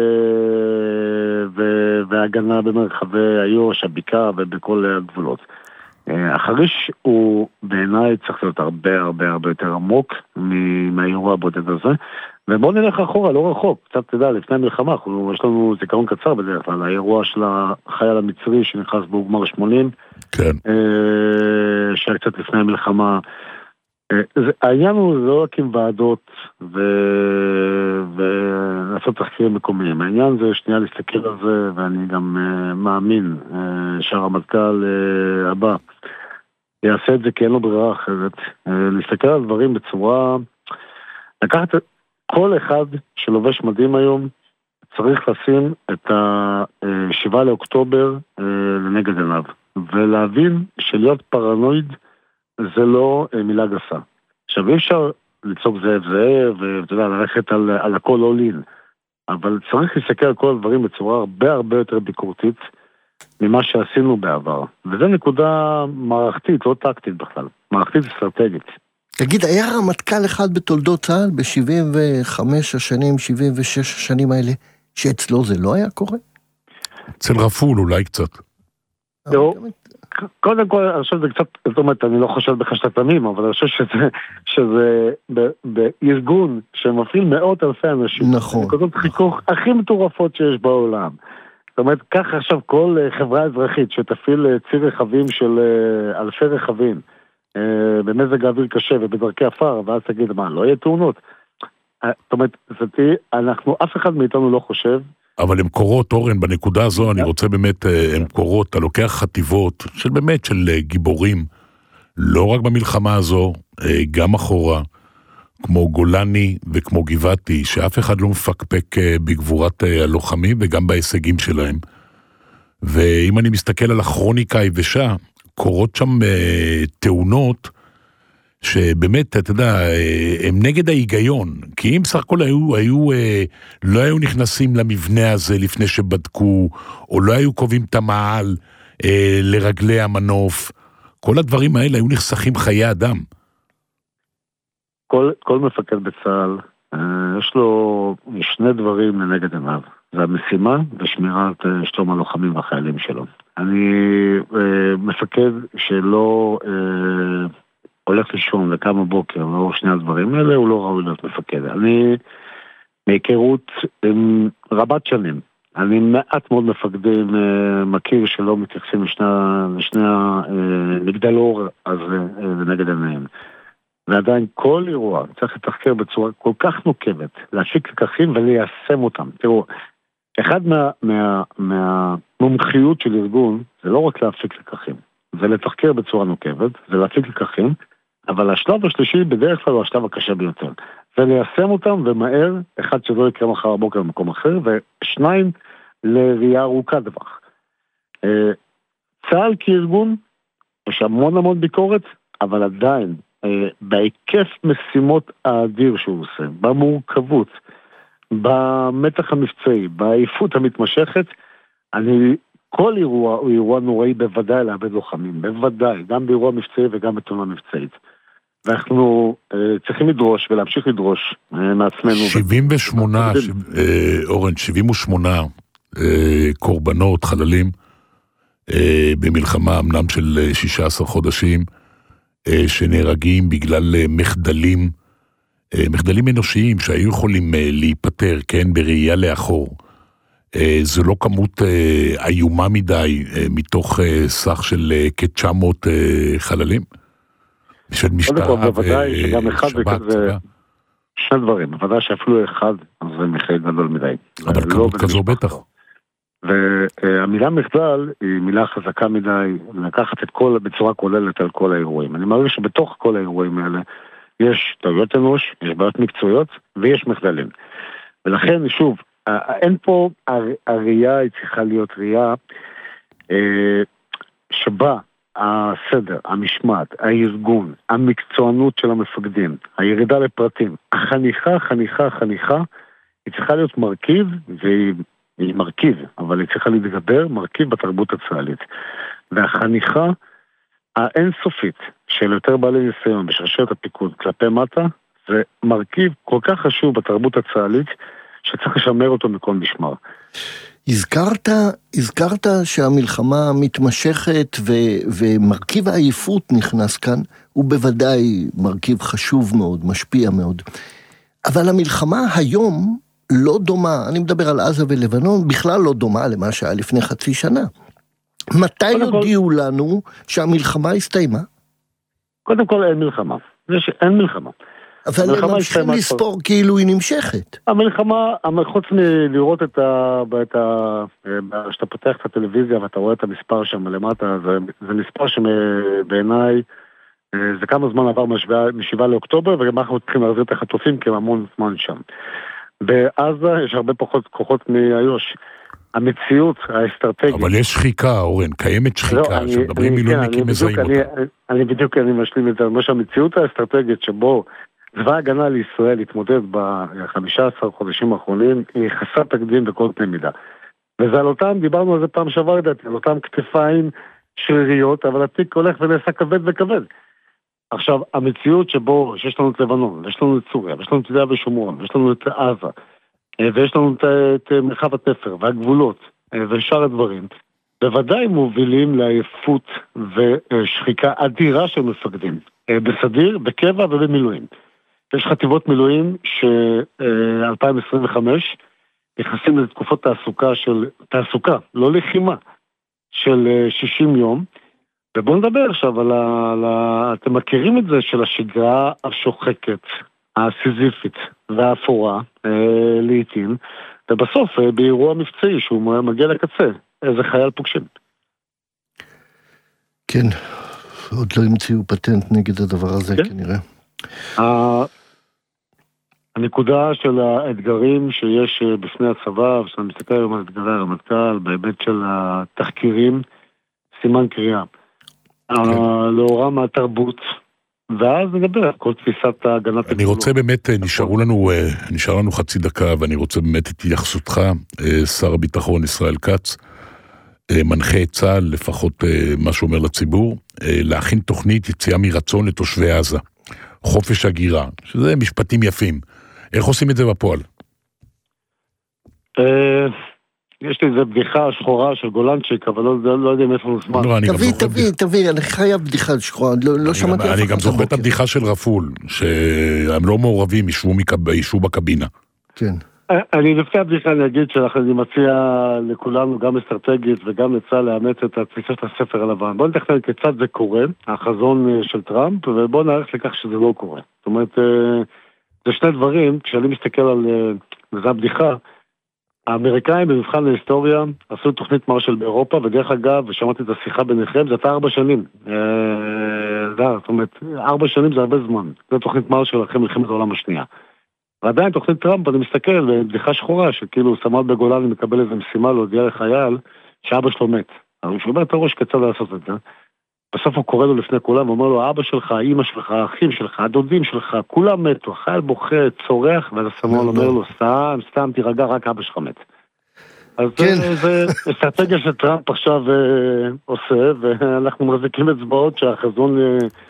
והגנה במרחבי איו"ש, הבקעה ובכל הגבולות. החריש הוא בעיניי צריך להיות הרבה הרבה הרבה יותר עמוק מהאירוע הבודד הזה, ובואו נלך אחורה, לא רחוק, קצת תדע, לפני המלחמה, יש לנו זיכרון קצר בדרך כלל, האירוע של החייל המצרי שנכנס בגמר 80, כן. שהיה קצת לפני המלחמה. העניין הוא לא להקים ועדות ולעשות תחקירים מקומיים, העניין זה שנייה להסתכל על זה, ואני גם מאמין שהרמטכ"ל הבא יעשה את זה כי אין לו ברירה אחרת, להסתכל על דברים בצורה, לקחת כל אחד שלובש מדים היום, צריך לשים את 7 לאוקטובר לנגד עיניו, ולהבין שלהיות פרנואיד זה לא מילה גסה. עכשיו אי אפשר לצעוק זאב, ואתה יודע, ללכת על הכל אולין, אבל צריך להסתכל על כל הדברים בצורה הרבה הרבה יותר ביקורתית ממה שעשינו בעבר, וזו נקודה מערכתית, לא טקטית בכלל, מערכתית אסטרטגית. תגיד, היה רמטכ"ל אחד בתולדות צה"ל ב-75 השנים, 76 השנים האלה, שאצלו זה לא היה קורה? אצל רפול אולי קצת. תראו, קודם כל, אני חושב שזה קצת, זאת אומרת, אני לא חושב בך שאתה תמים, אבל אני חושב שזה בארגון שמפעיל מאות אלפי אנשים. נכון. נקודות חיכוך הכי מטורפות שיש בעולם. זאת אומרת, כך עכשיו כל חברה אזרחית שתפעיל ציר רכבים של אלפי רכבים, במזג האוויר קשה ובדרכי אפר, ואז תגיד, מה, לא יהיה תאונות? זאת אומרת, אף אחד מאיתנו לא חושב. אבל הם קורות, אורן, בנקודה הזו, אני רוצה באמת, הם קורות, אתה לוקח חטיבות של באמת, של גיבורים, לא רק במלחמה הזו, גם אחורה, כמו גולני וכמו גבעתי, שאף אחד לא מפקפק בגבורת הלוחמים וגם בהישגים שלהם. ואם אני מסתכל על הכרוניקה היבשה, קורות שם תאונות, שבאמת, אתה יודע, הם נגד ההיגיון, כי אם סך הכל לא היו נכנסים למבנה הזה לפני שבדקו, או לא היו קובעים את המעל לרגלי המנוף, כל הדברים האלה היו נחסכים חיי אדם. כל מפקד בצה"ל, יש לו שני דברים לנגד עיניו, זה המשימה ושמירת שלום הלוחמים והחיילים שלו. אני מפקד שלא הולך לישון וקם בבוקר, לא שני הדברים האלה, הוא לא ראוי להיות מפקד. אני מהיכרות רבת שנים, אני מעט מאוד מפקדים מכיר שלא מתייחסים לשני המגדלור הזה לנגד עיניהם. ועדיין כל אירוע צריך לתחקר בצורה כל כך נוקבת, להפיק לקחים וליישם אותם. תראו, אחד מהמומחיות של ארגון זה לא רק להפיק לקחים, זה לתחקר בצורה נוקבת, זה להפיק לקחים, אבל השלב השלישי בדרך כלל הוא השלב הקשה ביותר. זה ליישם אותם ומהר, אחד שלא יקרה מחר בבוקר במקום אחר, ושניים לראייה ארוכה טווח. צה"ל כארגון, יש המון ביקורת, אבל עדיין, בהיקף משימות האדיר שהוא עושה, במורכבות, במתח המבצעי, בעייפות המתמשכת, כל אירוע הוא אירוע נוראי בוודאי לאבד לוחמים, בוודאי, גם באירוע מבצעי וגם בתאונה מבצעית. ואנחנו צריכים לדרוש ולהמשיך לדרוש מעצמנו. 78, אורן, 78 קורבנות, חללים, במלחמה אמנם של 16 חודשים, שנהרגים בגלל מחדלים אנושיים שהיו יכולים להיפטר, כן, בראייה לאחור. זו לא כמות איומה מדי מתוך סך של כ-900 חללים? של משטרה ושב"כ, צבא? שני דברים, בוודאי שאפילו אחד, אז זה מחיר גדול מדי. אבל כמות כזו בטח. והמילה מחדל היא מילה חזקה מדי, לקחת את כל, בצורה כוללת על כל האירועים. אני מרגיש שבתוך כל האירועים האלה, יש טעויות אנוש, יש בעיות מקצועיות, ויש מחדלים. ולכן, שוב, אין פה, הראייה היא צריכה להיות ראייה שבה הסדר, המשמעת, הארגון, המקצוענות של המפקדים, הירידה לפרטים, החניכה, היא צריכה להיות מרכיב, והיא מרכיב, אבל היא צריכה להתגבר, מרכיב בתרבות הצה"לית. והחניכה האינסופית של יותר בעלי ניסיון בשרשרת הפיקוד כלפי מטה, זה מרכיב כל כך חשוב בתרבות הצה"לית, שצריך לשמר אותו מכל משמר. הזכרת שהמלחמה מתמשכת ומרכיב העייפות נכנס כאן, הוא בוודאי מרכיב חשוב מאוד, משפיע מאוד. אבל המלחמה היום לא דומה, אני מדבר על עזה ולבנון, בכלל לא דומה למה שהיה לפני חצי שנה. מתי יודיעו לנו שהמלחמה הסתיימה? קודם כל אין מלחמה. אין מלחמה. אבל הם ממשיכים לספור כאילו היא נמשכת. המלחמה, חוץ מלראות שאתה פותח את הטלוויזיה ואתה רואה את המספר שם למטה, זה מספר שבעיניי, זה כמה זמן עבר מ7 לאוקטובר, וגם אנחנו צריכים להחזיר את החטופים כי הם המון זמן שם. בעזה יש הרבה פחות כוחות מאיו"ש. המציאות האסטרטגית... אבל יש שחיקה, אורן, קיימת שחיקה, שמדברים מילואימניקים מזהים אותה. אני משלים את זה, מה שהמציאות האסטרטגית שבו צבא ההגנה לישראל התמודד ב-15 חודשים האחרונים, היא חסרת תקדים בכל קנה מידה. וזה על אותם, דיברנו על זה פעם שעבר, על אותם כתפיים שריריות, אבל התיק הולך ונעשה כבד וכבד. עכשיו, המציאות שבו, שיש לנו את לבנון, ויש לנו את סוריה, ויש לנו את יהודה ושומרון, ויש לנו את עזה, ויש לנו את מרחב התפר, והגבולות, ושאר הדברים, בוודאי מובילים לעייפות ושחיקה אדירה של מפקדים, בסדיר, בקבע ובמילואים. יש חטיבות מילואים ש-2025 נכנסים לתקופות תעסוקה, לא לחימה, של 60 יום, ובואו נדבר עכשיו אתם מכירים את זה של השגרה השוחקת, הסיזיפית והאפורה לעתים, ובסוף באירוע מבצעי שהוא מגיע לקצה, איזה חייל פוגשים. כן, עוד לא המציאו פטנט נגד הדבר הזה כנראה. הנקודה של האתגרים שיש בפני הצבא, ושאני מסתכל היום על אתגרי הרמטכ"ל, בהיבט של התחקירים, סימן קריאה. לאורה מהתרבות, ואז נדבר כל תפיסת ההגנת... אני רוצה באמת, נשאר לנו חצי דקה, ואני רוצה באמת את התייחסותך, שר הביטחון ישראל כץ, מנחה את צה"ל, לפחות מה שאומר לציבור, להכין תוכנית יציאה מרצון לתושבי עזה. חופש הגירה, שזה משפטים יפים. איך עושים את זה בפועל? יש לי איזה בדיחה שחורה של גולנצ'יק, אבל לא יודע מאיפה הוא זמן. תביא, אני חייב בדיחה שחורה, לא שמעתי. אני גם זוכר את הבדיחה של רפול, שהם לא מעורבים, ישבו בקבינה. כן. אני לפני הבדיחה אני אגיד שאני מציע לכולנו, גם אסטרטגית וגם לצה"ל לאמץ את תפיסת הספר הלבן. בואו נתכנן כיצד זה קורה, החזון של טראמפ, ובואו נערך לכך שזה לא קורה. זאת אומרת, זה שני דברים, כשאני מסתכל על, וזה הבדיחה, האמריקאים במבחן ההיסטוריה עשו תוכנית מרשל באירופה, ודרך אגב, ושמעתי את השיחה ביניכם, זה הייתה 4 שנים. זאת אומרת, 4 שנים זה הרבה זמן. זו תוכנית מרשל אחרי מלחמת העולם השנייה. ועדיין תוכנית טראמפ, אני מסתכל, ובדיחה שחורה, שכאילו סמל בגולן מקבל איזו משימה להודיע לחייל, שאבא שלו מת. הוא שובר את הראש כיצד לעשות את זה. בסוף הוא קורא לו לפני כולם, ואומר לו, האבא שלך, האמא שלך, האחים שלך, הדודים שלך, כולם מתו, החייל בוכה, צורח, ואז הסמל אומר לו, סתם, תירגע, רק אבא שלך מת. אז זה אסטרטגיה שטראמפ עכשיו עושה, ואנחנו מחזיקים אצבעות שהחזון...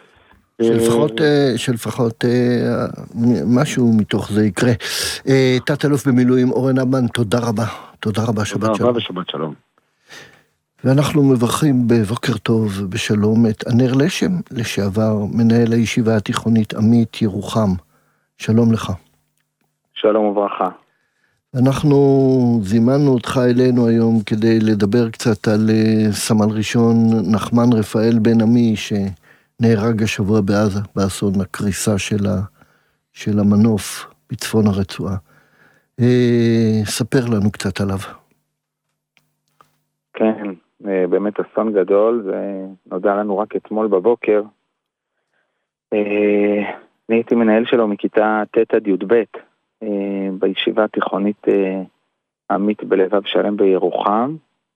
שלפחות משהו מתוך זה יקרה. תת-אלוף במילואים אורן אבן, תודה רבה. תודה רבה, שבת שלום. תודה רבה ושבת שלום. ואנחנו מברכים בבוקר טוב ובשלום את ענר לשם, לשעבר מנהל הישיבה התיכונית עמית ירוחם. שלום לך. שלום וברכה. אנחנו זימנו אותך אלינו היום כדי לדבר קצת על סמל ראשון נחמן רפאל בן עמי, שנהרג השבוע בעזה, באסון הקריסה של המנוף בצפון הרצועה. ספר לנו קצת עליו. כן, באמת אסון גדול, זה נודע לנו רק אתמול בבוקר. אני הייתי מנהל שלו מכיתה ט' עד י"ב, בישיבה התיכונית עמית בלבב שלם בירוחם.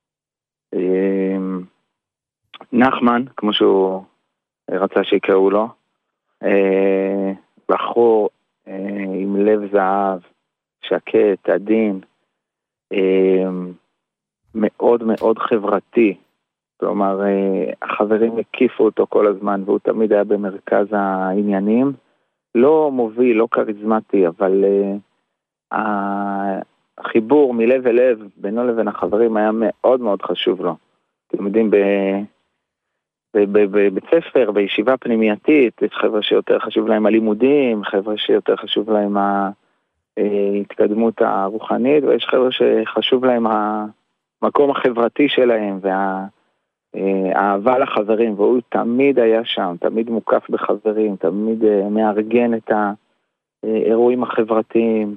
נחמן, כמו שהוא רצה שיקראו לו, בחור עם לב זהב, שקט, עדין, מאוד מאוד חברתי. כלומר, החברים הקיפו אותו כל הזמן, והוא תמיד היה במרכז העניינים. לא מוביל, לא קריזמטי, אבל החיבור מלב אל לב בינו לבין החברים היה מאוד מאוד חשוב לו. אתם יודעים, בבית ספר, בישיבה פנימייתית, יש חבר'ה שיותר חשוב להם הלימודים, חבר'ה שיותר חשוב להם ההתקדמות הרוחנית, ויש חבר'ה שחשוב להם המקום החברתי שלהם, והאהבה לחברים, והוא תמיד היה שם, תמיד מוקף בחברים, תמיד מארגן את האירועים החברתיים.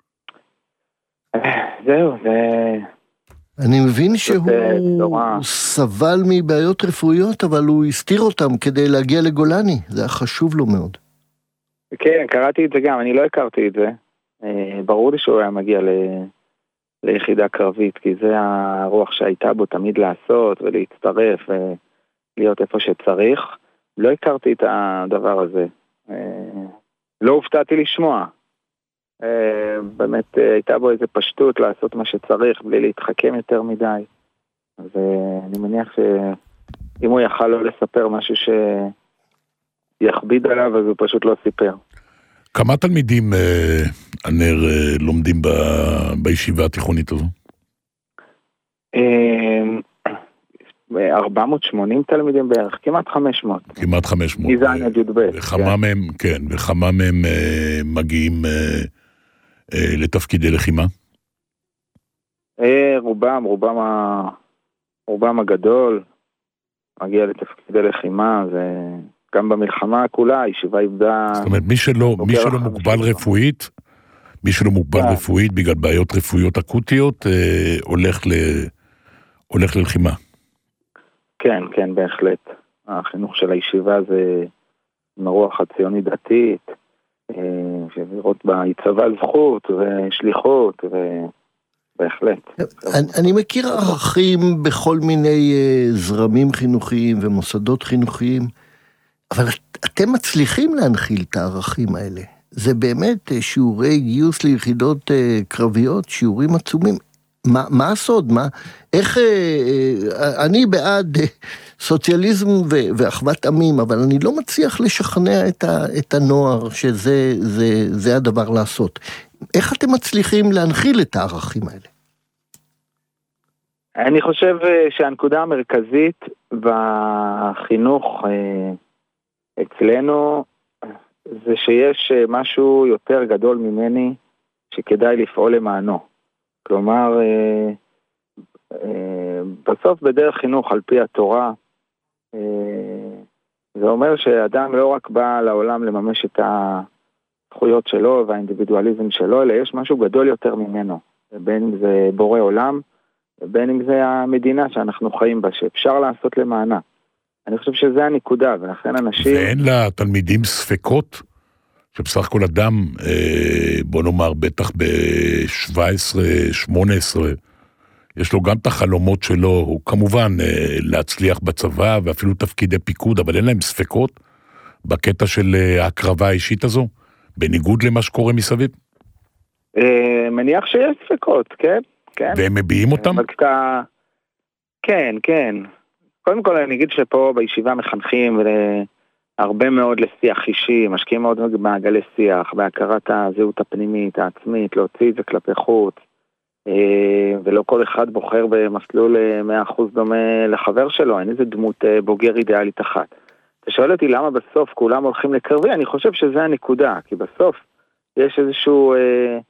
זהו, אני מבין שהוא סבל מבעיות רפואיות, אבל הוא הסתיר אותם כדי להגיע לגולני, זה היה חשוב לו מאוד. כן, קראתי את זה גם, אני לא הכרתי את זה. ברור לי שהוא היה מגיע ליחידה קרבית, כי זה הרוח שהייתה בו תמיד לעשות ולהצטרף ולהיות איפה שצריך. לא הכרתי את הדבר הזה. לא הופתעתי לשמוע. באמת הייתה בו איזו פשטות לעשות מה שצריך בלי להתחכם יותר מדי. אז אני מניח שאם הוא יכל לא לספר משהו שיכביד עליו, אז הוא פשוט לא סיפר. כמה תלמידים הנר לומדים בישיבה התיכונית הזו? 480 תלמידים בערך, כמעט 500. כמעט 500. מזין עד י"ב. וכמה מהם, כן, וכמה מהם מגיעים לתפקידי לחימה? רובם הגדול מגיע לתפקידי לחימה, וגם במלחמה כולה, הישיבה איבדה... זאת אומרת, מי שלא מוגבל רפואית, בגלל בעיות רפואיות אקוטיות, הולך ללחימה. כן, כן, בהחלט. החינוך של הישיבה זה מרוח הציונית דתית, שלראות בה הצבה זכות ושליחות, ובהחלט. אני מכיר ערכים בכל מיני זרמים חינוכיים ומוסדות חינוכיים, אבל אתם מצליחים להנחיל את הערכים האלה. זה באמת שיעורי גיוס ליחידות קרביות, שיעורים עצומים. מה הסוד? איך, אני בעד סוציאליזם ואחוות עמים, אבל אני לא מצליח לשכנע את הנוער שזה הדבר לעשות. איך אתם מצליחים להנחיל את הערכים האלה? אני חושב שהנקודה המרכזית בחינוך אצלנו זה שיש משהו יותר גדול ממני שכדאי לפעול למענו. כלומר, בסוף בדרך חינוך על פי התורה, זה אומר שאדם לא רק בא לעולם לממש את הזכויות שלו והאינדיבידואליזם שלו, אלא יש משהו גדול יותר ממנו, בין אם זה בורא עולם, ובין אם זה המדינה שאנחנו חיים בה, שאפשר לעשות למענה. אני חושב שזה הנקודה, ולכן אנשים... ואין לתלמידים ספקות? שבסך הכל אדם, בוא נאמר, בטח ב-17, 18, יש לו גם את החלומות שלו, הוא כמובן להצליח בצבא, ואפילו תפקידי פיקוד, אבל אין להם ספקות בקטע של ההקרבה האישית הזו, בניגוד למה שקורה מסביב? מניח שיש ספקות, כן. כן. והם מביעים אותם? כן, כן. קודם כל אני אגיד שפה בישיבה מחנכים הרבה מאוד לשיח אישי, משקיעים מאוד במעגלי שיח, בהכרת הזהות הפנימית, העצמית, להוציא את זה כלפי חוץ, ולא כל אחד בוחר במסלול 100% דומה לחבר שלו, אין איזה דמות בוגר אידיאלית אחת. אתה שואל אותי למה בסוף כולם הולכים לקרבי, אני חושב שזה הנקודה, כי בסוף יש איזשהו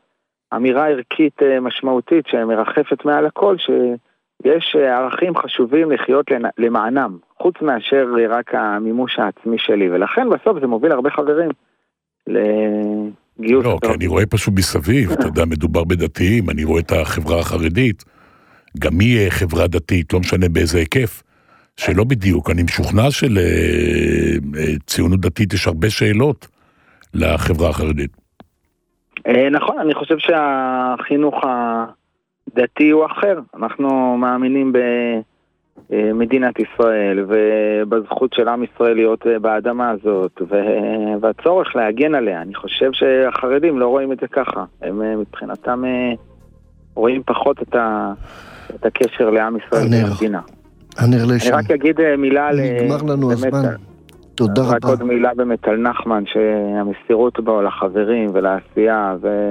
אמירה ערכית משמעותית שמרחפת מעל הכל, שיש ערכים חשובים לחיות למענם, חוץ מאשר רק המימוש העצמי שלי, ולכן בסוף זה מוביל הרבה חברים לגיוס. לא, כי אני רואה פשוט מסביב, אתה יודע, מדובר בדתיים, אני רואה את החברה החרדית, גם היא חברה דתית, לא משנה באיזה היקף, שלא בדיוק, אני משוכנע שלציונות דתית יש הרבה שאלות לחברה החרדית. נכון, אני חושב שהחינוך הדתי הוא אחר. אנחנו מאמינים במדינת ישראל ובזכות של עם ישראל להיות באדמה הזאת והצורך להגן עליה. אני חושב שהחרדים לא רואים את זה ככה. הם מבחינתם רואים פחות את הקשר לעם ישראל במדינה. אני רק אגיד מילה נגמר לנו הזמן. תודה רבה. רק עוד מילה באמת על נחמן, שהמסירות בו לחברים ולעשייה,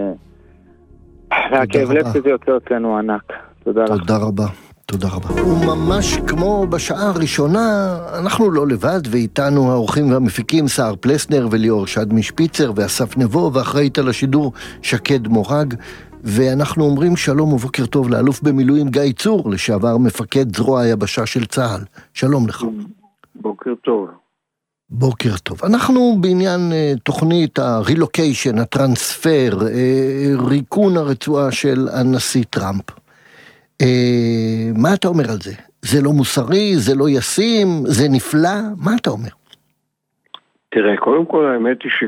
והכאב לב שזה יוצא אצלנו ענק. תודה לך. תודה רבה. תודה רבה. וממש כמו בשעה הראשונה, אנחנו לא לבד, ואיתנו האורחים והמפיקים סער פלסנר וליאור שדמי שפיצר ואסף נבו, ואחראית על השידור שקד מורג, ואנחנו אומרים שלום ובוקר טוב לאלוף במילואים גיא צור, לשעבר מפקד זרוע היבשה של צה"ל. שלום לך. בוקר טוב. בוקר טוב. אנחנו בעניין תוכנית הרילוקיישן, הטרנספר, ריקון הרצועה של הנשיא טראמפ. מה אתה אומר על זה? זה לא מוסרי, זה לא ישים, זה נפלא? מה אתה אומר? תראה, קודם כל האמת היא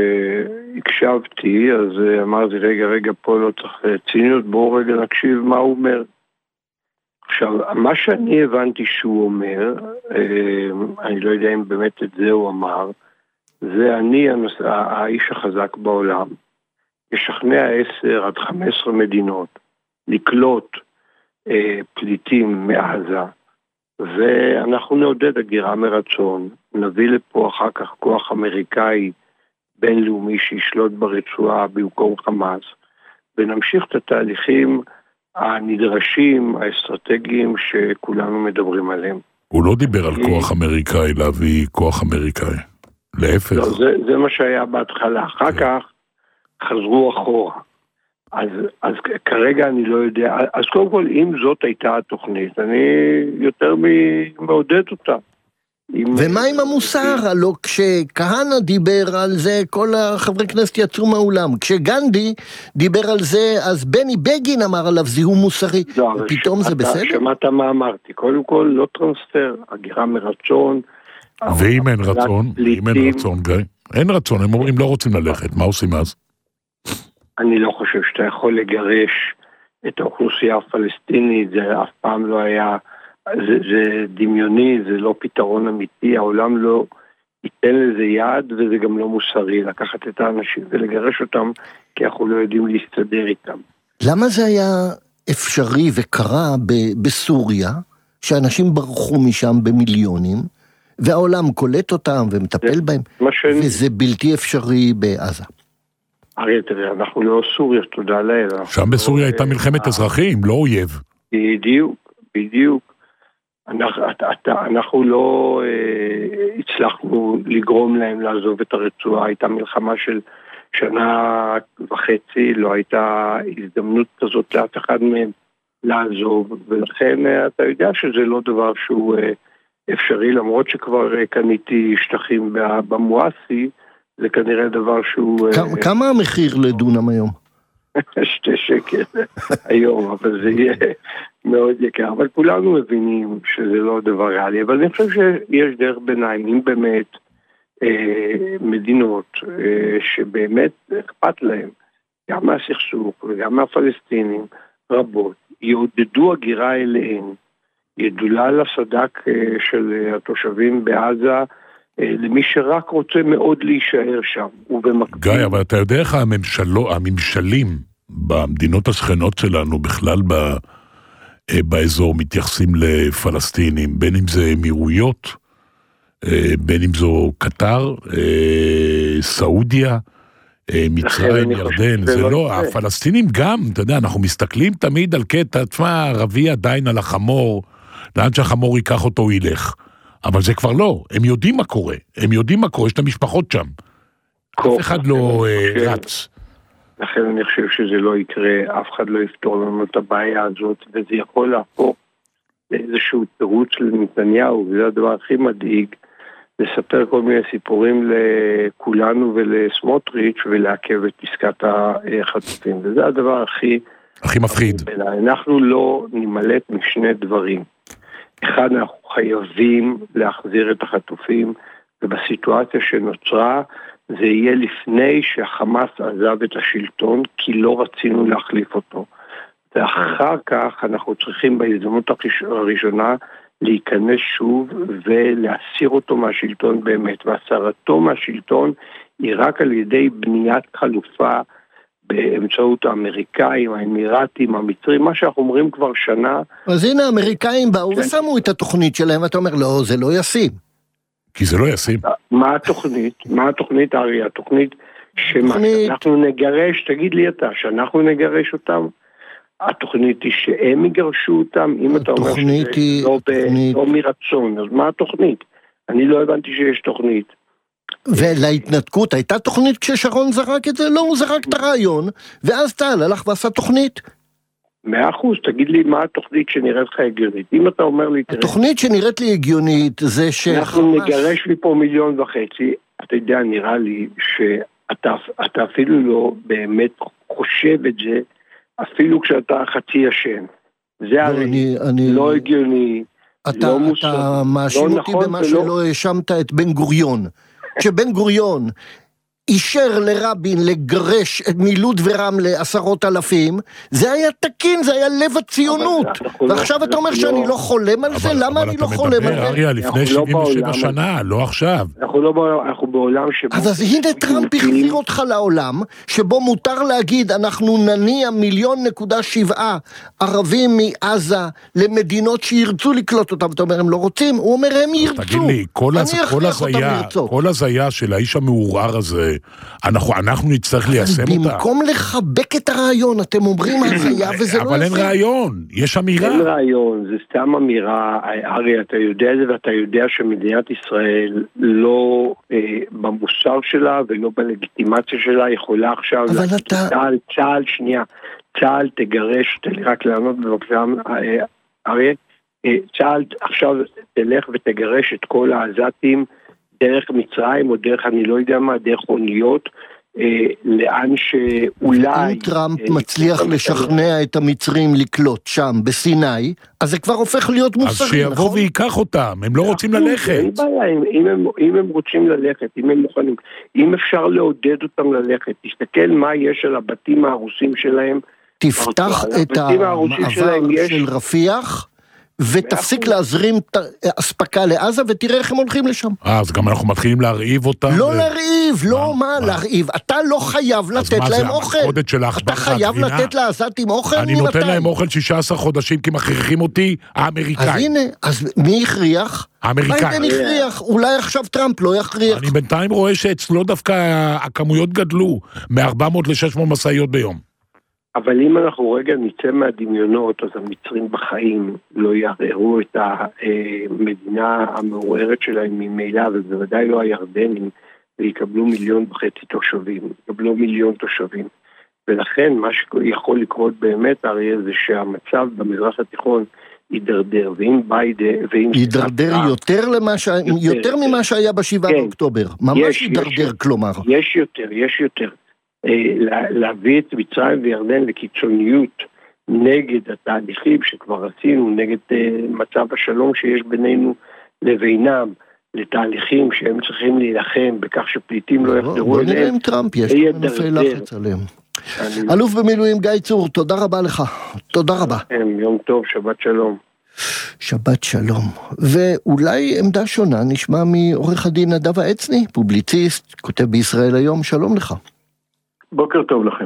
שכשהקשבתי, אז אמרתי, רגע, פה לא צריך ציניות, בואו רגע נקשיב מה הוא אומר. עכשיו, מה שאני הבנתי שהוא אומר, אני לא יודע אם באמת את זה הוא אמר, זה אני האיש החזק בעולם, ישכנע 10 עד 15 מדינות, לקלוט פליטים מעזה, ואנחנו נעודד הגירה מרצון, נביא לפה אחר כך כוח אמריקאי בינלאומי שישלוט ברצועה במקום חמאס, ונמשיך את התהליכים הנדרשים, האסטרטגיים שכולנו מדברים עליהם. הוא לא דיבר על כוח אמריקאי, להביא כוח אמריקאי. להפך. לא, זה מה שהיה בהתחלה. אחר כך חזרו אחורה. אז כרגע אני לא יודע. אז קודם כל, אם זאת הייתה התוכנית, אני יותר מעודד אותה. ומה עם המוסר? הלא כשכהנא דיבר על זה, כל החברי כנסת יצאו מהאולם. כשגנדי דיבר על זה, אז בני בגין אמר עליו זיהום מוסרי. לא, פתאום זה בסדר? שמעת מה אמרתי. קודם כל, לא טרנספר, הגירה מרצון. ואם אין רצון, גיא? אין רצון, הם אומרים לא רוצים ללכת, מה עושים אז? אני לא חושב שאתה יכול לגרש את האוכלוסייה הפלסטינית, זה אף פעם לא היה... זה דמיוני, זה לא פתרון אמיתי, העולם לא ייתן לזה יד, וזה גם לא מוסרי, לקחת את האנשים ולגרש אותם, כי אנחנו לא יודעים להסתדר איתם. למה זה היה אפשרי וקרה בסוריה, שאנשים ברחו משם במיליונים, והעולם קולט אותם ומטפל בהם, וזה בלתי אפשרי בעזה? הרי תראה, אנחנו לא סוריה, תודה לאל. שם בסוריה הייתה מלחמת אזרחים, לא אויב. בדיוק. אנחנו לא הצלחנו לגרום להם לעזוב את הרצועה, הייתה מלחמה של 1.5 שנה, לא הייתה הזדמנות כזאת לאף אחד מהם לעזוב, ולכן אתה יודע שזה לא דבר שהוא אפשרי, למרות שכבר קניתי שטחים במואסי, זה כנראה דבר שהוא... כמה המחיר לדונם היום? 2 שקל היום, אבל זה יהיה מאוד יקר. אבל כולנו מבינים שזה לא דבר ריאלי, אבל אני חושב שיש דרך ביניים, אם באמת מדינות שבאמת אכפת להם, גם מהסכסוך וגם מהפלסטינים רבות, יעודדו הגירה אליהן, ידולה לסדק של התושבים בעזה, למי שרק רוצה מאוד להישאר שם. גיא, אבל אתה יודע איך הממשלים במדינות השכנות שלנו בכלל באזור מתייחסים לפלסטינים, בין אם זה אמירויות, בין אם זו קטר, סעודיה, מצרים, ירדן, זה לא, הפלסטינים גם, אתה יודע, אנחנו מסתכלים תמיד על קטע, תשמע, ערבי עדיין על החמור, לאן שהחמור ייקח אותו ילך. אבל זה כבר לא, הם יודעים מה קורה, יש את המשפחות שם. אף אחד לא רץ. לכן אני חושב שזה לא יקרה, אף אחד לא יפתור לנו את הבעיה הזאת, וזה יכול להפוך לאיזשהו תירוץ לנתניהו, וזה הדבר הכי מדאיג, לספר כל מיני סיפורים לכולנו ולסמוטריץ' ולעכב את עסקת החטופים, וזה הדבר הכי מפחיד. אנחנו לא נמלט משני דברים. אחד, אנחנו חייבים להחזיר את החטופים, ובסיטואציה שנוצרה, זה יהיה לפני שהחמאס עזב את השלטון, כי לא רצינו להחליף אותו. ואחר כך אנחנו צריכים בהזדמנות הראשונה להיכנס שוב ולהסיר אותו מהשלטון באמת. והסרתו מהשלטון היא רק על ידי בניית חלופה באמצעות האמריקאים, האמירתים, המצרים, מה שאנחנו אומרים כבר שנה. אז הנה האמריקאים באו ושמו את התוכנית שלהם, ואתה אומר, לא, זה לא ישים. כי זה לא ישים. מה התוכנית? מה התוכנית, ארי? התוכנית שאנחנו נגרש, תגיד לי אתה, שאנחנו נגרש אותם? התוכנית היא שהם יגרשו אותם, אם אתה אומר שזה לא מרצון, אז מה התוכנית? אני לא הבנתי שיש תוכנית. ולהתנתקות הייתה תוכנית כששרון זרק את זה? לא, הוא זרק את הרעיון, ואז צה"ל הלך ועשה תוכנית. 100%, תגיד לי מה התוכנית שנראית לך הגיונית. אם אתה אומר לי... התוכנית שנראית לי הגיונית זה אנחנו נגרש לי פה 1.5 מיליון, אתה יודע, נראה לי שאתה אפילו לא באמת חושב את זה, אפילו כשאתה חצי ישן. זה הרי לא הגיוני, לא מוסר. אתה מאשים אותי במה שלא האשמת את בן גוריון. כשבן גוריון אישר לרבין לגרש את מלוד ורמלה 10,000, זה היה תקין, זה היה לב הציונות. ועכשיו אתה אומר שאני לא חולם על זה? למה אני לא חולם על זה? אבל אתה מדבר, אריה, לפני 77 שנה, לא עכשיו. אנחנו בעולם שבו... אז הנה טראמפ החזיר אותך לעולם, שבו מותר להגיד, אנחנו נניע 1.7 מיליון ערבים מעזה למדינות שירצו לקלוט אותם, ואתה אומר, הם לא רוצים? הוא אומר, הם ירצו. תגיד לי, כל הזיה של האיש המעורער הזה, אנחנו נצטרך ליישם אותה. במקום לחבק את הרעיון, אתם אומרים הזיה וזה לא יפה. אבל אין רעיון, יש אמירה. אין רעיון, זה סתם אמירה, ארי, אתה יודע את זה, ואתה יודע שמדינת ישראל לא במוסר שלה ולא בלגיטימציה שלה יכולה עכשיו... אבל אתה... צה"ל תגרש, תן לי רק לענות בבקשה, ארי, צה"ל עכשיו תלך ותגרש את כל העזתים, דרך מצרים או דרך אני לא יודע מה, דרך אוניות, לאן שאולי... אם טראמפ מצליח לשכנע את המצרים לקלוט שם בסיני, אז זה כבר הופך להיות מוסרי, אז שיבוא ויקח אותם, הם לא רוצים ללכת. אין בעיה, אם הם רוצים ללכת, אם הם מוכנים, אם אפשר לעודד אותם ללכת, תסתכל מה יש על הבתים ההרוסים שלהם. תפתח את המעבר של רפיח, ותפסיק להזרים אספקה לעזה, ותראה איך הם הולכים לשם. אז גם אנחנו מתחילים להרעיב אותם. לא להרעיב, לא מה להרעיב. אתה לא חייב לתת להם אוכל. אתה חייב לתת לעזתים אוכל. אני נותן להם אוכל 16 חודשים, כי מכריחים אותי האמריקאים. אז הנה, אז מי הכריח? האמריקאים. ביידן הכריח, אולי עכשיו טראמפ לא יכריח. אני בינתיים רואה שאצלו דווקא הכמויות גדלו, מ-400 ל-600 מסעיות ביום. אבל אם אנחנו רגע נצא מהדמיונות, אז המצרים בחיים לא יערערו את המדינה המעוררת שלהם ממילא, ובוודאי לא הירדנים, ויקבלו 1.5 מיליון תושבים, יקבלו 1 מיליון תושבים. ולכן מה שיכול לקרות באמת, אריה, זה שהמצב במזרח התיכון יידרדר, ואם ביידן... יידרדר יותר ממה שהיה ב7 באוקטובר. ממש יידרדר, כלומר. יש יותר. להביא את מצרים וירדן לקיצוניות נגד התהליכים שכבר עשינו, נגד מצב השלום שיש בינינו לבינם, לתהליכים שהם צריכים להילחם בכך שפליטים לא יחדרו אליהם. בוא נראה עם טראמפ, יש מנופי לחץ עליהם. אלוף במילואים גיא צור, תודה רבה לך. תודה רבה. יום טוב, שבת שלום. שבת שלום. ואולי עמדה שונה נשמע מעורך הדין נדב העצני, פובליציסט, כותב בישראל היום, שלום לך. בוקר טוב לכם.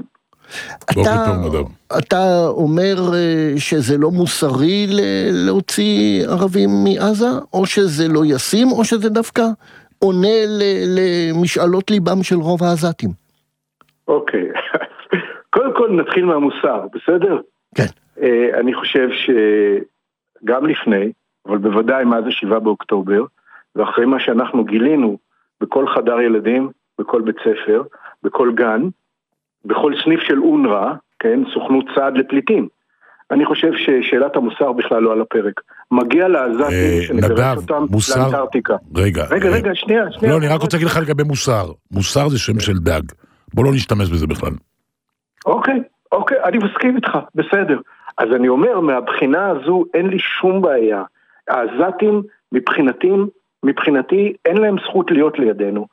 אתה אומר שזה לא מוסרי להוציא ערבים מעזה, או שזה לא ישים, או שזה דווקא עונה למשאלות ליבם של רוב העזתים? אוקיי. קודם כל נתחיל מהמוסר, בסדר? כן. אני חושב שגם לפני, אבל בוודאי מאז 7 באוקטובר, ואחרי מה שאנחנו גילינו בכל חדר ילדים, בכל בית ספר, בכל גן, בכל סניף של אונר"א, כן, סוכנות צעד לפליטים. אני חושב ששאלת המוסר בכלל לא על הפרק. מגיע לעזתים שנגרש אותם לאנטארקטיקה. רגע, שנייה. לא, אני רק רוצה להגיד לך לגבי מוסר. מוסר זה שם של דג. בוא לא נשתמש בזה בכלל. אוקיי, אני מסכים איתך, בסדר. אז אני אומר, מהבחינה הזו אין לי שום בעיה. העזתים מבחינתי אין להם זכות להיות לידינו.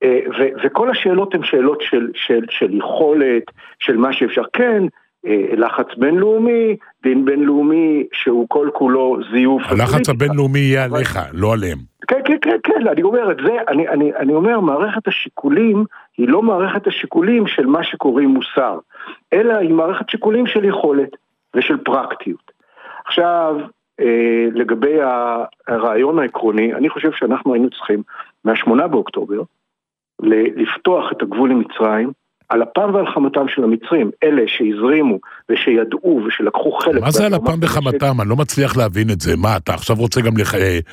וכל השאלות הן שאלות של יכולת, של מה שאפשר. כן, לחץ בינלאומי, דין בינלאומי שהוא כל כולו זיוף. הלחץ הבינלאומי יהיה עליך, לא עליהם. כן, אני אומר את זה, אני אומר, מערכת השיקולים היא לא מערכת השיקולים של מה שקוראים מוסר, אלא היא מערכת שיקולים של יכולת ושל פרקטיות. עכשיו, לגבי הרעיון העקרוני, אני חושב שאנחנו היינו צריכים, מה-8 באוקטובר, לפתוח את הגבול עם מצרים, על אפם ועל חמתם של המצרים, אלה שהזרימו ושידעו ושלקחו חלק... מה זה על אפם וחמתם? אני לא מצליח להבין את זה. מה, אתה עכשיו רוצה גם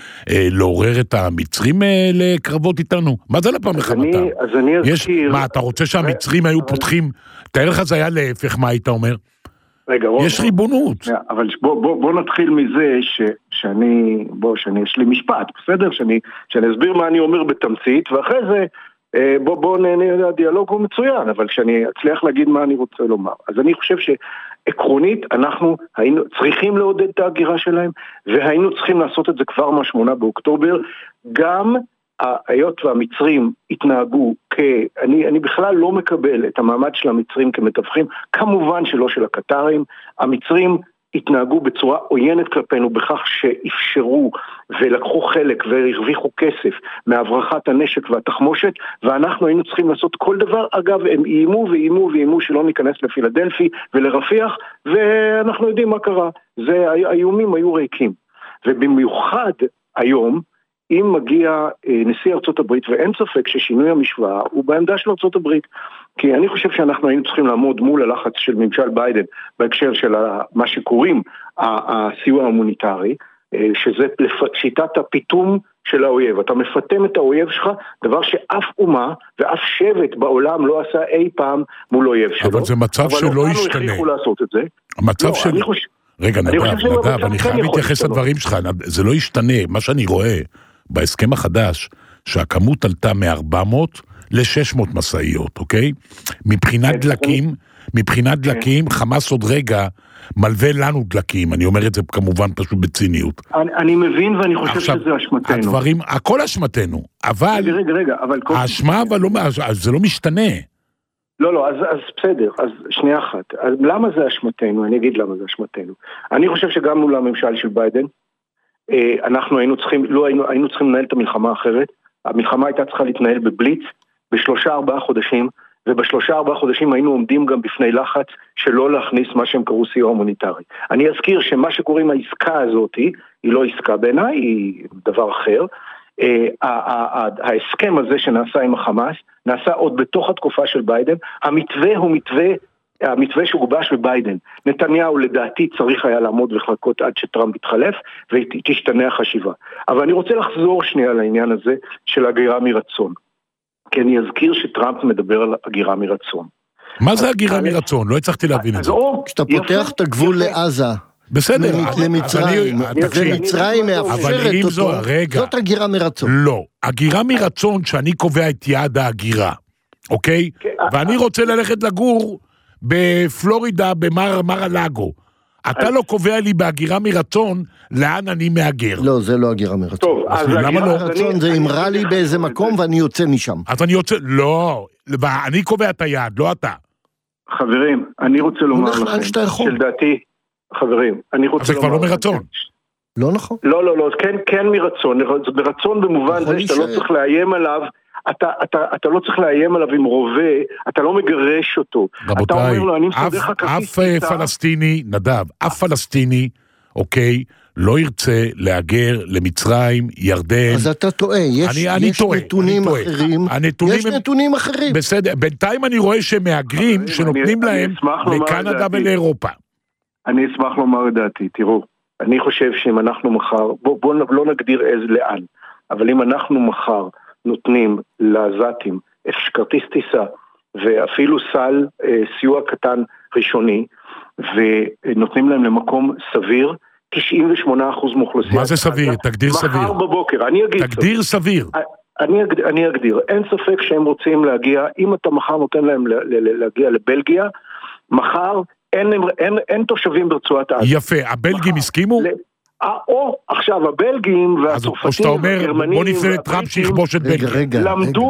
לעורר את המצרים לקרבות איתנו? מה זה על אפם וחמתם? אז אני אזכיר... מה, אתה רוצה שהמצרים היו פותחים... תאר לך זה היה להפך, מה היית אומר? רגע, יש ריבונות. אבל בוא נתחיל מזה שאני יש לי משפט, בסדר? שאני אסביר מה אני אומר בתמצית, ואחרי זה... בוא נהנה, הדיאלוג הוא מצוין, אבל כשאני אצליח להגיד מה אני רוצה לומר. אז אני חושב שעקרונית אנחנו היינו צריכים לעודד את ההגירה שלהם, והיינו צריכים לעשות את זה כבר מה-8 באוקטובר, גם היות והמצרים התנהגו אני בכלל לא מקבל את המעמד של המצרים כמתווכים, כמובן שלא של הקטרים, המצרים התנהגו בצורה עוינת כלפינו בכך שאפשרו ולקחו חלק והרוויחו כסף מהברחת הנשק והתחמושת, ואנחנו היינו צריכים לעשות כל דבר. אגב, הם איימו שלא ניכנס לפילדלפי ולרפיח, ואנחנו יודעים מה קרה. האיומים היו ריקים. ובמיוחד היום, אם מגיע נשיא ארצות הברית, ואין ספק ששינוי המשוואה הוא בעמדה של ארצות הברית, כי אני חושב שאנחנו היינו צריכים לעמוד מול הלחץ של ממשל ביידן, בהקשר של מה שקוראים הסיוע המוניטרי, שזה שיטת הפיתום של האויב. אתה מפתם את האויב שלך, דבר שאף אומה ואף שבט בעולם לא עשה אי פעם מול אויב שלו. אבל זה מצב שלא ישתנה. אבל הכריחו לעשות את זה. המצב של... רגע, נדב, אני חייב להתייחס לדברים שלך, זה לא ישתנה. מה שאני רואה בהסכם החדש, שהכמות עלתה מ-400 ל-600 מסעיות, אוקיי? מבחינת דלקים, חמאס עוד רגע מלווה לנו דלקים, אני אומר את זה כמובן פשוט בציניות. אני מבין ואני חושב שזה אשמתנו. הדברים, הכל אשמתנו, אבל... רגע, אבל... האשמה, אבל זה לא משתנה. לא, אז בסדר, אז שנייה אחת. אז למה זה אשמתנו? אני אגיד למה זה אשמתנו. אני חושב שגם מול הממשל של ביידן, אנחנו היינו צריכים לנהל את המלחמה אחרת. המלחמה הייתה צריכה להתנהל בבליץ, ב3-4 חודשים, וב3-4 חודשים היינו עומדים גם בפני לחץ שלא להכניס מה שהם קראו סיוע הומניטרי. אני אזכיר שמה שקוראים העסקה הזאת, היא לא עסקה בעיניי, היא דבר אחר. ההסכם הזה שנעשה עם החמאס, נעשה עוד בתוך התקופה של ביידן. המתווה הוא המתווה שגובש בביידן. נתניהו לדעתי צריך היה לעמוד ולחכות עד שטראמפ יתחלף, ותשתנה החשיבה. אבל אני רוצה לחזור שנייה לעניין הזה של הגירה מרצון. כי אני אזכיר שטראמפ מדבר על הגירה מרצון. מה זה הגירה מרצון? לא הצלחתי להבין את זה. כשאתה פותח את הגבול לעזה, בסדר, למצרים, ומצרים מאפשרת אותו, זאת הגירה מרצון. לא, הגירה מרצון שאני קובע את יעד ההגירה, אוקיי? ואני רוצה ללכת לגור בפלורידה, במר הלאגו. אתה לא קובע לי בהגירה מרצון לאן אני מאגר. לא, זה לא הגירה מרצון. טוב, אז למה לא? מרצון זה אמרה לי באיזה מקום ואני יוצא משם. אז אני יוצא, לא, אני קובע את היעד, לא אתה. חברים, אני רוצה לומר לכם, שלדעתי, חברים, אני רוצה לומר... זה כבר לא מרצון. לא נכון. לא, כן מרצון, ברצון במובן זה שאתה לא צריך לאיים עליו, אתה לא צריך לאיים עליו עם רובה, אתה לא מגרש אותו. רבותיי, אף פלסטיני, נדב, אף פלסטיני, אוקיי, לא ירצה להגר למצרים, ירדן. אז אתה טועה, יש נתונים אחרים. יש נתונים אחרים. בסדר, בינתיים אני רואה שמאגרים שנותנים להם לקנדה ולאירופה. אני אשמח לומר את דעתי, תראו, אני חושב שאם אנחנו מחר, בוא לא נגדיר לאן, אבל אם אנחנו מחר נותנים לעזתים כרטיס טיסה ואפילו סל סיוע קטן ראשוני, ונותנים להם למקום סביר, 98% מאוכלוסייה. מה זה סביר? תגדיר סביר. מחר בבוקר, אני אגיד. תגדיר סביר. אני אגדיר, אין ספק שהם רוצים להגיע, אם אתה מחר נותן להם להגיע לבלגיה, מחר אין תושבים ברצועת עזה. יפה, הבלגים הסכימו? או עכשיו הבלגים והצרפתים והגרמנים, בוא נפנה לטראמפ שיכבוש את בלגיה.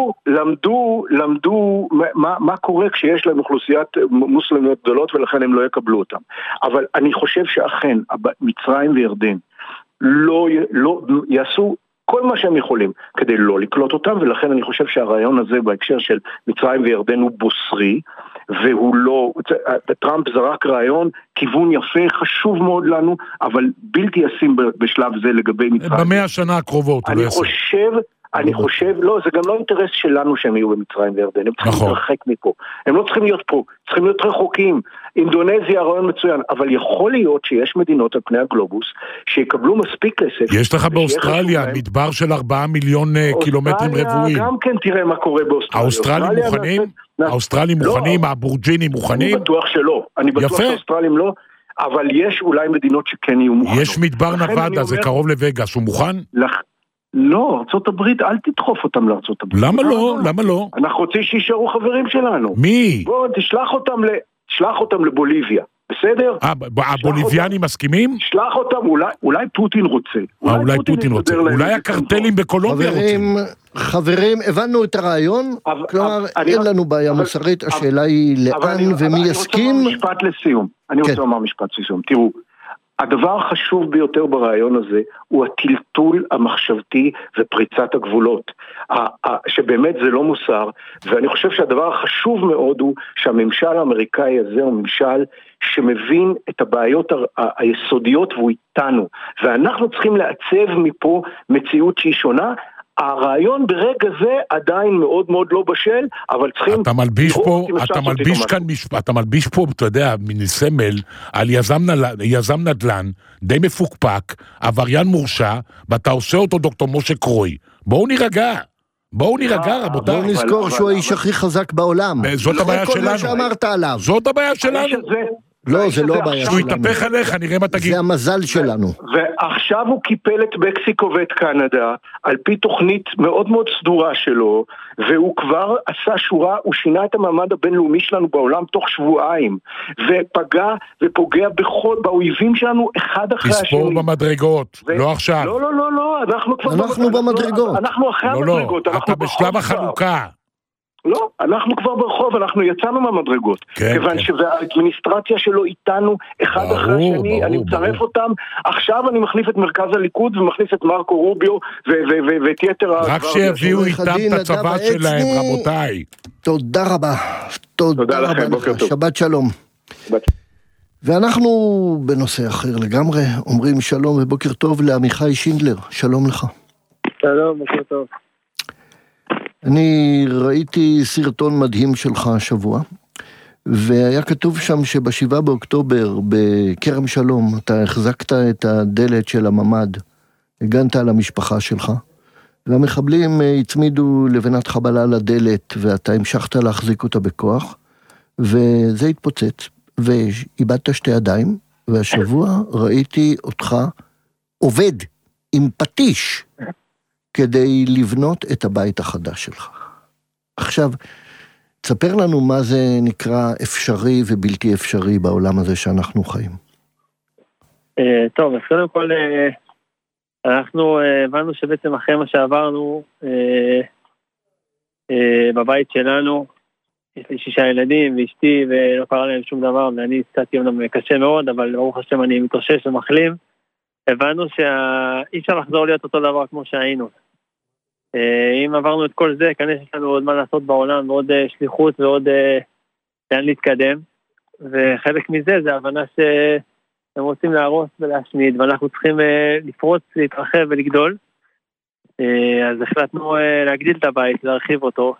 למדו מה קורה כשיש להם אוכלוסיית מוסלמיות גדולות, ולכן הם לא יקבלו אותם. אבל אני חושב שאכן מצרים וירדן לא יעשו כל מה שהם יכולים כדי לא לקלוט אותם, ולכן אני חושב שהרעיון הזה בהקשר של מצרים וירדן הוא בוסרי, והוא לא, טראמפ זרק רעיון, כיוון יפה, חשוב מאוד לנו, אבל בלתי ישים בשלב זה לגבי מצרים. במאה השנה הקרובות. אני חושב, לא, זה גם לא אינטרס שלנו שהם יהיו במצרים וירדן, הם צריכים להתרחק מפה, הם לא צריכים להיות פה, צריכים להיות רחוקים. אינדונזיה רעיון מצוין, אבל יכול להיות שיש מדינות על פני הגלובוס שיקבלו מספיק כסף. יש לך באוסטרליה מדבר של 4 מיליון קילומטרים רבועים. גם כן תראה מה קורה באוסטרליה. האוסטרלים מוכנים, האבורג'ינים מוכנים? אני בטוח שלא, אני בטוח שהאוסטרלים לא, אבל יש אולי מדינות שכן יהיו מוכנות. יש מדבר נבדה, זה קרוב לווגאס, הוא מוכן? לא, ארצות הברית, אל תדחוף אותם לארצות הברית. למה לא? למה לא? אנחנו רוצים שישארו חברים שלנו. מי? בוא, תשלח אותם לבוליביה, בסדר? הבוליביאנים מסכימים? שלח אותם, אולי פוטין רוצה. אולי פוטין רוצה. אולי הקרטלים בקולומביה רוצים. חברים, הבנו את הרעיון, כלומר, אין לנו בעיה מוסרית, השאלה היא לאן ומי יסכים. אני רוצה לומר משפט לסיום. תראו, הדבר החשוב ביותר ברעיון הזה הוא הטלטול המחשבתי ופריצת הגבולות, שבאמת זה לא מוסר, ואני חושב שהדבר החשוב מאוד הוא שהממשל האמריקאי הזה הוא ממשל שמבין את הבעיות היסודיות והוא איתנו, ואנחנו צריכים לעצב מפה מציאות שהיא שונה. הרעיון ברגע זה עדיין מאוד מאוד לא בשל, אבל צריכים... אתה מלביש פה, אתה יודע, מן סמל, על יזם נדל"ן, די מפוקפק, עבריין מורשע, ואתה עושה אותו דוקטור משה קרוי. בואו נירגע, רבותיי. בואו נזכור שהוא האיש הכי חזק בעולם. זאת הבעיה שלנו. כל מה שאמרת עליו. זאת הבעיה שלנו. לא, זה לא הבעיה שלנו. שהוא יתהפך עליך, נראה מה תגיד. זה המזל שלנו. ועכשיו הוא קיפל את מקסיקו ואת קנדה, על פי תוכנית מאוד מאוד סדורה שלו, והוא כבר עשה שורה, הוא שינה את המעמד הבינלאומי שלנו בעולם תוך שבועיים, ופגע ופוגע באויבים שלנו אחד אחרי השני. תספור במדרגות, לא עכשיו. לא, אנחנו במדרגות. אנחנו אחרי המדרגות. אתה בשלב החלוקה. לא, אנחנו כבר ברחוב, אנחנו יצאנו מהמדרגות, כיוון שהאדמיניסטרציה שלו איתנו אחד אחרי השני, אני מצרף אותם, עכשיו אני מחליף את מרכז הליכוד ומחליף את מרקו רוביו ואת יתר... רק שיביאו איתם את הצבא שלהם, רבותיי. תודה רבה, תודה לכם, שבת שלום. ואנחנו בנושא אחר לגמרי, אומרים שלום ובוקר טוב לעמיחי שינדלר, שלום לך. שלום, בוקר טוב. אני ראיתי סרטון מדהים שלך השבוע, והיה כתוב שם שבשבעה באוקטובר בקרם שלום אתה החזקת את הדלת של הממד, הגנת על המשפחה שלך, והמחבלים הצמידו לבנת חבלה לדלת ואתה המשכת להחזיק אותה בכוח, וזה התפוצץ, ואיבדת שתי ידיים, והשבוע ראיתי אותך עובד עם פטיש, כדי לבנות את הבית החדש שלך. עכשיו, תספר לנו מה זה נקרא אפשרי ובלתי אפשרי בעולם הזה שאנחנו חיים. טוב, אז קודם כל, אנחנו הבנו שבעצם אחרי מה שעברנו בבית שלנו, יש לי 6 ילדים ואשתי, ולא קרה להם שום דבר, ואני קצת יום קשה מאוד, אבל ברוך השם אני מתרושש ומחלים. הבנו שאי אפשר לחזור להיות אותו דבר כמו שהיינו. אם עברנו את כל זה, כנראה יש לנו עוד מה לעשות בעולם, ועוד שליחות ועוד לאן להתקדם, וחלק מזה זה הבנה שהם רוצים להרוס ולהשמיד, ואנחנו צריכים לפרוץ, להתרחב ולגדול. אז החלטנו להגדיל את הבית, להרחיב אותו,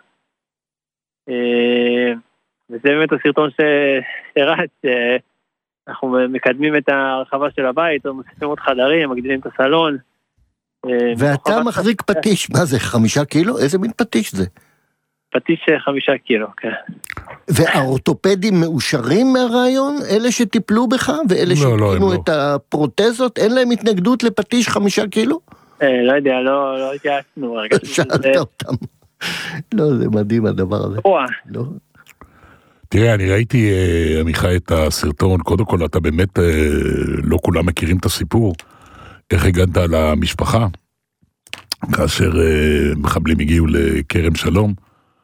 וזה באמת הסרטון שרץ, אנחנו מקדמים את ההרחבה של הבית, מוסיפים עוד חדרים, מגדילים את הסלון. ואתה מחזיק פטיש, מה זה, 5 קילו? איזה מין פטיש זה? פטיש 5 קילו, כן. והאורתופדים מאושרים מהרעיון? אלה שטיפלו בך ואלה שתקינו את הפרוטזות, אין להם התנגדות לפטיש 5 קילו? לא יודע, לא התייעצנו. שאלת אותם. לא, זה מדהים הדבר הזה. לא. תראה, אני ראיתי, עמיחי, את הסרטון. קודם כל, אתה באמת, לא כולם מכירים את הסיפור. איך הגעת למשפחה, כאשר מחבלים הגיעו לכרם שלום,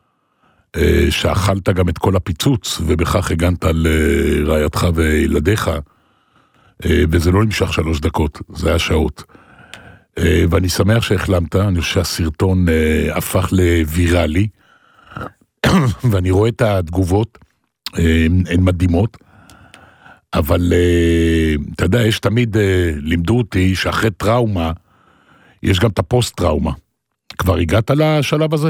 שאכלת גם את כל הפיצוץ, ובכך הגנת לרעייתך וילדיך, וזה לא נמשך 3 דקות, זה היה שעות. ואני שמח שהחלמת, אני חושב שהסרטון הפך לוויראלי, ואני רואה את התגובות, הן מדהימות, אבל אתה יודע, יש תמיד, לימדו אותי שאחרי טראומה, יש גם את הפוסט-טראומה. כבר הגעת לשלב הזה?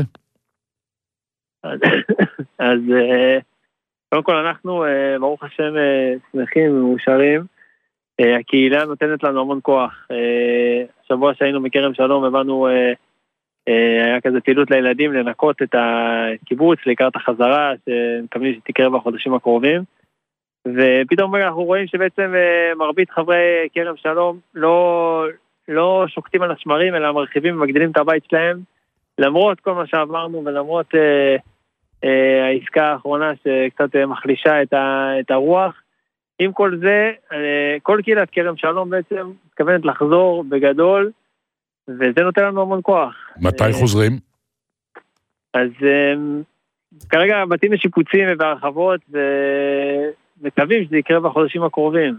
אז קודם כל אנחנו, ברוך השם, שמחים ומאושרים. הקהילה נותנת לנו המון כוח. שבוע שהיינו מכרם שלום, הבנו, היה כזה פעילות לילדים לנקות את הקיבוץ, לקראת החזרה, שמקווים שתקרה בחודשים הקרובים. ופתאום אנחנו רואים שבעצם מרבית חברי כרם שלום לא שוקטים על השמרים, אלא מרחיבים ומגדילים את הבית שלהם, למרות כל מה שעברנו ולמרות העסקה האחרונה שקצת מחלישה את הרוח. עם כל זה, כל קהילת כרם שלום בעצם מתכוונת לחזור בגדול, וזה נותן לנו המון כוח. מתי חוזרים? אז כרגע בתים לשיפוצים ובהרחבות, ומקווים שזה יקרה בחודשים הקרובים.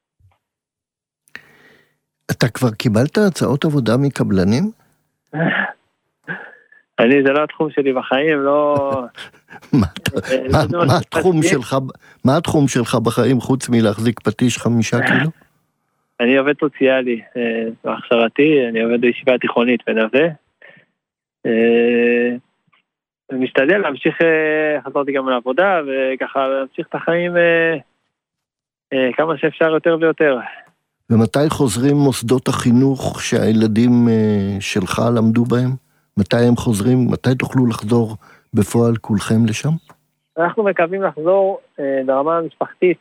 אתה כבר קיבלת הצעות עבודה מקבלנים? זה לא התחום שלי בחיים, לא... מה התחום שלך בחיים חוץ מלהחזיק פטיש 5 קילו? אני עובד סוציאלי, בהכשרתי, אני עובד בישיבה תיכונית בנווה. ומשתדל להמשיך, חזרתי גם לעבודה, וככה להמשיך את החיים כמה שאפשר יותר ויותר. ומתי חוזרים מוסדות החינוך שהילדים שלך למדו בהם? מתי הם חוזרים? מתי תוכלו לחזור בפועל כולכם לשם? אנחנו מקווים לחזור ברמה המשפחתית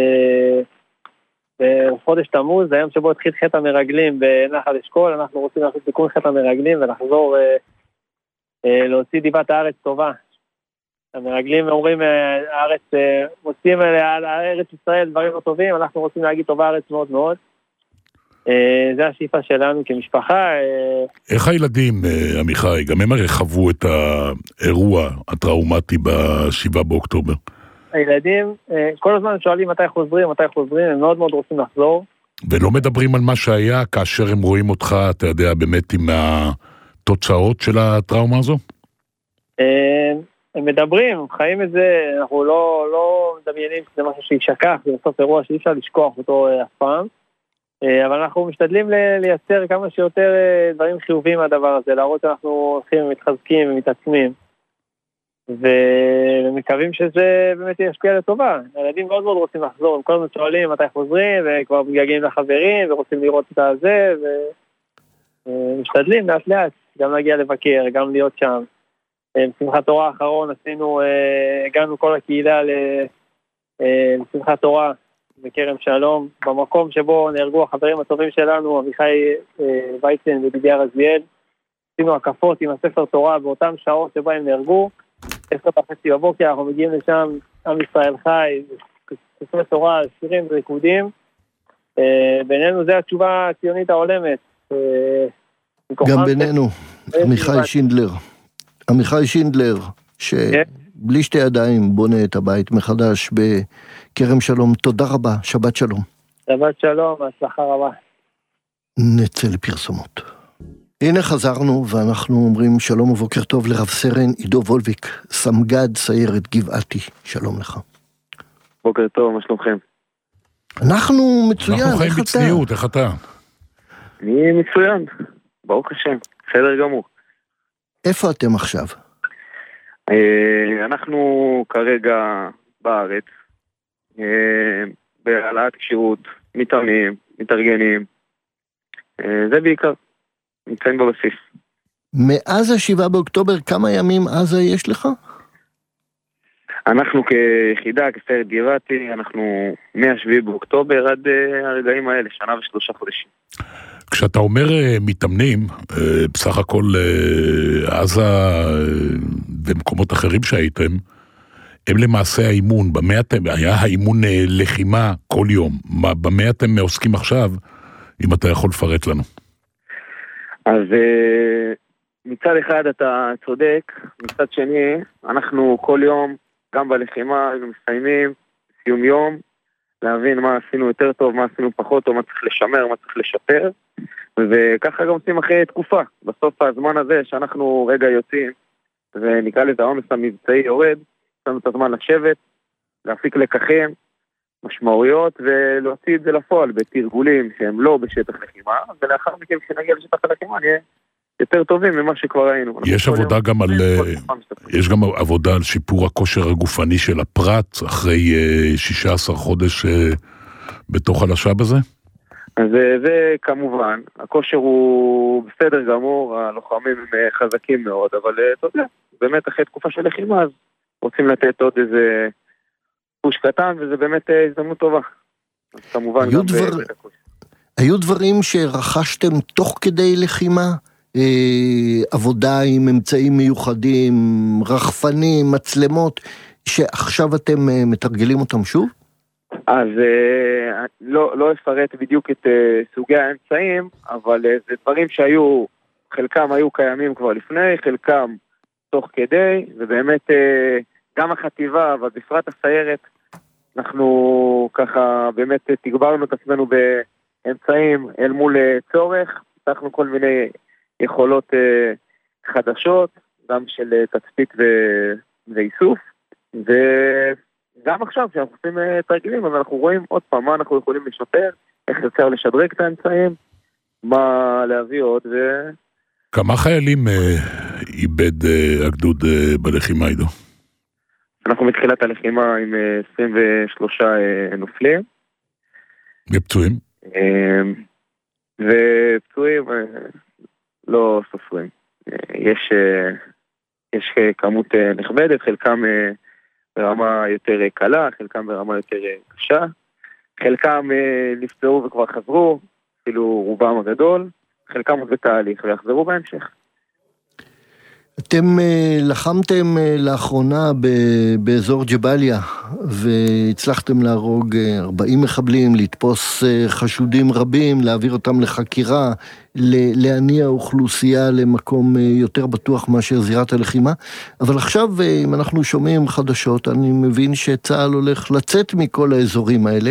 בחודש תמוז, זה היום שבו התחיל חטא המרגלים בנחל אשכול. אנחנו רוצים לעשות תיקון חטא המרגלים ולחזור להוציא דיבת הארץ טובה. המרגלים אומרים, הארץ, מוצאים על הארץ ישראל דברים לא טובים, אנחנו רוצים להגיד טובה הארץ מאוד מאוד. זה השאיפה שלנו כמשפחה. איך הילדים, עמיחי, גם הם הרי חוו את האירוע הטראומטי ב7 באוקטובר? הילדים כל הזמן שואלים מתי חוזרים, הם מאוד מאוד רוצים לחזור. ולא מדברים על מה שהיה כאשר הם רואים אותך, אתה יודע, באמת עם התוצאות של הטראומה הזו? הם מדברים, חיים את זה, אנחנו לא מדמיינים שזה משהו שישכח, זה בסוף אירוע שאי אפשר לשכוח אותו אף פעם. אבל אנחנו משתדלים לייצר כמה שיותר דברים חיוביים מהדבר הזה, להראות שאנחנו הולכים ומתחזקים ומתעצמים, ומקווים שזה באמת ישפיע לטובה. הילדים מאוד מאוד רוצים לחזור, הם כל הזמן שואלים מתי חוזרים, וכבר מגעגעים לחברים, ורוצים לראות את הזה, ומשתדלים לאט לאט, גם להגיע לבקר, גם להיות שם. בשמחת תורה האחרון הגענו כל הקהילה לשמחת תורה, בכרם שלום, במקום שבו נהרגו החברים הטובים שלנו, אביחי וייצן ודידיה רזיאל. עשינו הקפות עם הספר תורה באותם שעות שבה הם נהרגו. 10:30 בבוקר, אנחנו מגיעים לשם, עם ישראל חי, ספרי תורה, שירים וריקודים. בינינו זה התשובה הציונית העולמת. גם בינינו, עמיחי שינדלר, שבלי 2 ידיים בונה את הבית מחדש בכרם שלום. תודה רבה, שבת שלום. שבת שלום, הצלחה רבה. נצא לפרסומות. הנה חזרנו ואנחנו אומרים שלום ובוקר טוב לרב סרן עידו וולביק, סמג"ד סיירת גבעתי. שלום לך. בוקר טוב, מה שלומכם? אנחנו מצוין, אנחנו חיים בצניעות, איך אתה? אני מצוין, ברוך השם, בסדר גמור. איפה אתם עכשיו? אנחנו כרגע בארץ, בהעלאת כשירות, מתארגנים, זה בעיקר, נמצאים בבסיס. מאז 7 באוקטובר, כמה ימים עזה יש לך? אנחנו כיחידה, כסיירת גבעתי, אנחנו מ-7 באוקטובר עד הרגעים האלה, 1 ו3 חודשים. כשאתה אומר מתאמנים, בסך הכל עזה ומקומות אחרים שהייתם, הם למעשה האימון, במה אתם, היה האימון לחימה כל יום, במה אתם עוסקים עכשיו, אם אתה יכול לפרט לנו? אז מצד אחד אתה צודק, מצד שני, אנחנו כל יום, גם בלחימה, מסיימים, סיום יום, להבין מה עשינו יותר טוב, מה עשינו פחות טוב, מה צריך לשמר, מה צריך לשפר, וככה גם עושים אחרי תקופה. בסוף הזמן הזה שאנחנו רגע יוצאים, ונקרא לזה העומס המבצעי יורד, יש לנו את הזמן לשבת, להפיק לקחים, משמעויות, ולהוציא את זה לפועל בתרגולים שהם לא בשטח לחימה, ולאחר מכן כשנגיע לשטח הלחימה נהיה יותר טובים ממה שכבר היינו. יש עבודה גם על, יש גם עבודה על שיפור הכושר הגופני של הפרט, אחרי 16 חודש בתוך הלשב הזה? אז זה כמובן, הכושר הוא בסדר גמור, הלוחמים הם חזקים מאוד, אבל אתה יודע, באמת אחרי תקופה של לחימה, אז רוצים לתת עוד איזה פוש קטן, וזה באמת הזדמנות טובה. אז כמובן גם היו דברים שרכשתם תוך כדי לחימה? עבודה עם אמצעים מיוחדים, רחפנים, מצלמות, שעכשיו אתם מתרגלים אותם שוב? אז לא אפרט בדיוק את סוגי האמצעים, אבל זה דברים שהיו, חלקם היו קיימים כבר לפני, חלקם תוך כדי, ובאמת גם החטיבה, אבל בפרט הסיירת, אנחנו ככה באמת תגברנו את עצמנו באמצעים אל מול צורך, פתחנו כל מיני יכולות חדשות, גם של תצפית ואיסוף, וגם עכשיו כשאנחנו עושים תרגילים, אז אנחנו רואים עוד פעם מה אנחנו יכולים לשפר, איך אפשר לשדרג את האמצעים, מה להביא עוד. כמה חיילים איבד הגדוד בלחימה אידו? אנחנו מתחילת הלחימה עם 23 נופלים. ופצועים? ופצועים לא סופרים. יש כמות נכבדת, חלקם ברמה יותר קלה, חלקם ברמה יותר קשה, חלקם נפצעו וכבר חזרו, אפילו רובם הגדול, חלקם עוד בתהליך ויחזרו בהמשך. אתם לחמתם לאחרונה באזור ג'באליה, והצלחתם להרוג 40 מחבלים, לתפוס חשודים רבים, להעביר אותם לחקירה, להניע אוכלוסייה למקום יותר בטוח מאשר זירת הלחימה. אבל עכשיו, אם אנחנו שומעים חדשות, אני מבין שצה"ל הולך לצאת מכל האזורים האלה,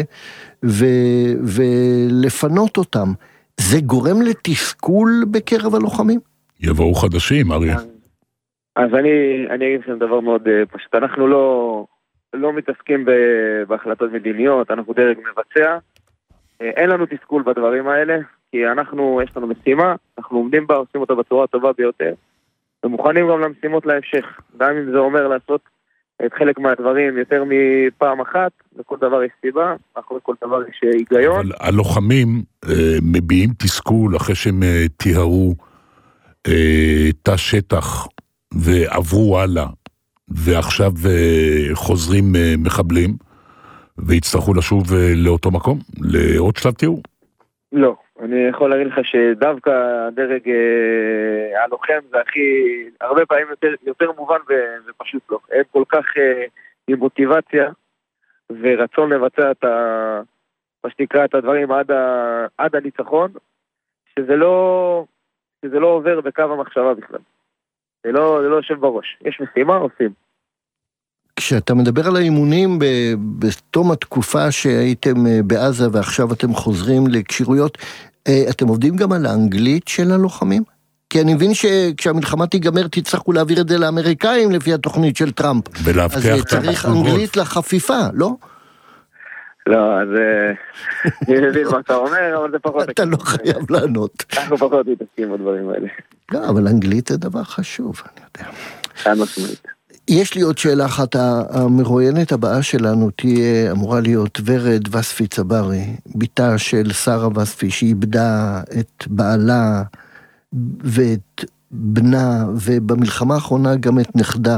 ולפנות אותם. זה גורם לתסכול בקרב הלוחמים? יבואו חדשים, אריה. אז אני אגיד לכם דבר מאוד פשוט, אנחנו לא מתעסקים בהחלטות מדיניות, אנחנו דרג מבצע, אין לנו תסכול בדברים האלה, כי יש לנו משימה, אנחנו עומדים בה, עושים אותה בצורה הטובה ביותר, ומוכנים גם למשימות להמשך, גם אם זה אומר לעשות את חלק מהדברים יותר מפעם אחת, לכל דבר יש סיבה, אחרי כל דבר יש היגיון. אבל הלוחמים מביעים תסכול אחרי שהם תיארו תא שטח, ועברו הלאה, ועכשיו חוזרים מחבלים, והצטרכו לשוב לאותו מקום, לעוד שלב תיאור? לא, אני יכול להגיד לך שדווקא הדרג הלוחם זה הרבה פעמים יותר מובן ופשוט לא. הם כל כך עם מוטיבציה ורצון לבצע מה שנקרא את הדברים עד הניצחון, שזה לא עובר בקו המחשבה בכלל. זה לא יושב בראש. יש משימה, עושים. כשאתה מדבר על האימונים בתום התקופה שהייתם בעזה ועכשיו אתם חוזרים לקשירויות, אתם עובדים גם על האנגלית של הלוחמים? כי אני מבין שכשהמלחמה תיגמר תצטרכו להעביר את זה לאמריקאים לפי התוכנית של טראמפ. אז צריך אנגלית לחפיפה, לא? לא, אז אני מבין מה אתה אומר, אבל זה פחות... אתה לא חייב לענות. אנחנו פחות מתעסקים בדברים האלה. לא, אבל אנגלית זה דבר חשוב, אני יודע. חד משמעית. יש לי עוד שאלה אחת, המרואיינת הבאה שלנו תהיה אמורה להיות ורד וספי צברי, ביתה של שרה וספי, שאיבדה את בעלה ואת בנה, ובמלחמה האחרונה גם את נכדה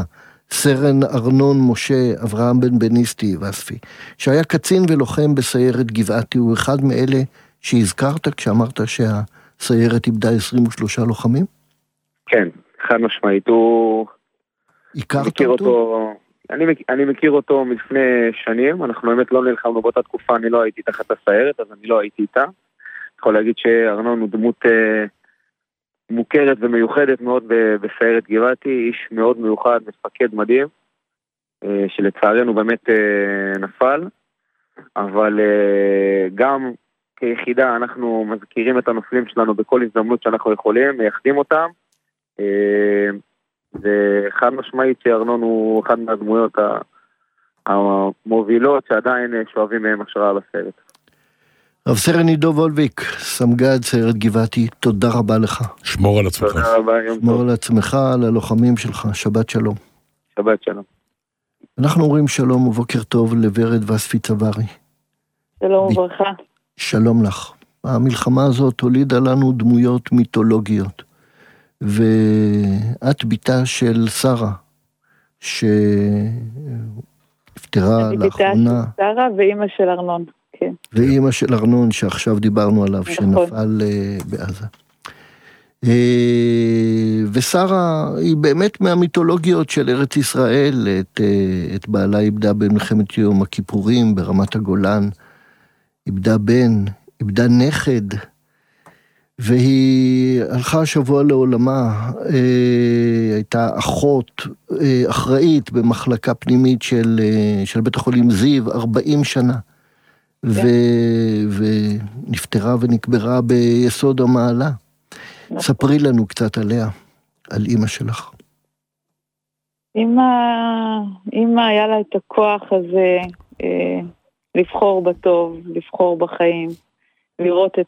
סרן ארנון משה אברהם בן בניסטי וספי, שהיה קצין ולוחם בסיירת גבעתי, הוא אחד מאלה שהזכרת כשאמרת שהסיירת איבדה 23 לוחמים? כן, חד משמעית, הוא... הכרת אותו? אני מכיר אותו מלפני שנים, אנחנו באמת לא נלחמנו באותה תקופה, אני לא הייתי תחת הסיירת, אז אני לא הייתי איתה. יכול להגיד שארנון הוא דמות מוכרת ומיוחדת מאוד בסיירת גבעתי, איש מאוד מיוחד, מפקד מדהים, שלצערנו באמת נפל, אבל גם כיחידה אנחנו מזכירים את הנופלים שלנו בכל הזדמנות שאנחנו יכולים, מייחדים אותם, וחד משמעית שארנון הוא אחד מהדמויות המובילות שעדיין שואבים מהם השראה בסרט. רב סרן עידו וולביק, סמג"ד סיירת גבעתי, תודה רבה לך. שמור על עצמך. תודה רבה, יום טוב. שמור על עצמך, על הלוחמים שלך, שבת שלום. שבת שלום. אנחנו אומרים שלום ובוקר טוב לוורד וספי צברי. שלום וברכה. שלום לך. המלחמה הזאת הולידה לנו דמויות מיתולוגיות, ואת ביתה של שרה, שהפטרה לאחרונה. אני ביתה של שרה ואימא של ארנון, כן. ואימא של ארנון שעכשיו דיברנו עליו, שנפל בעזה. ושרה היא באמת מהמיתולוגיות של ארץ ישראל, את בעלה איבדה במלחמת יום הכיפורים ברמת הגולן, איבדה בן, איבדה נכד, והיא הלכה השבוע לעולמה, הייתה אחות אחראית במחלקה פנימית של בית החולים זיו 40 שנה, ונפטרה ונקברה ביסוד המעלה. ספרי לנו קצת עליה, על אמא שלך. אמא היה לה את הכוח הזה לבחור בטוב, לבחור בחיים, לראות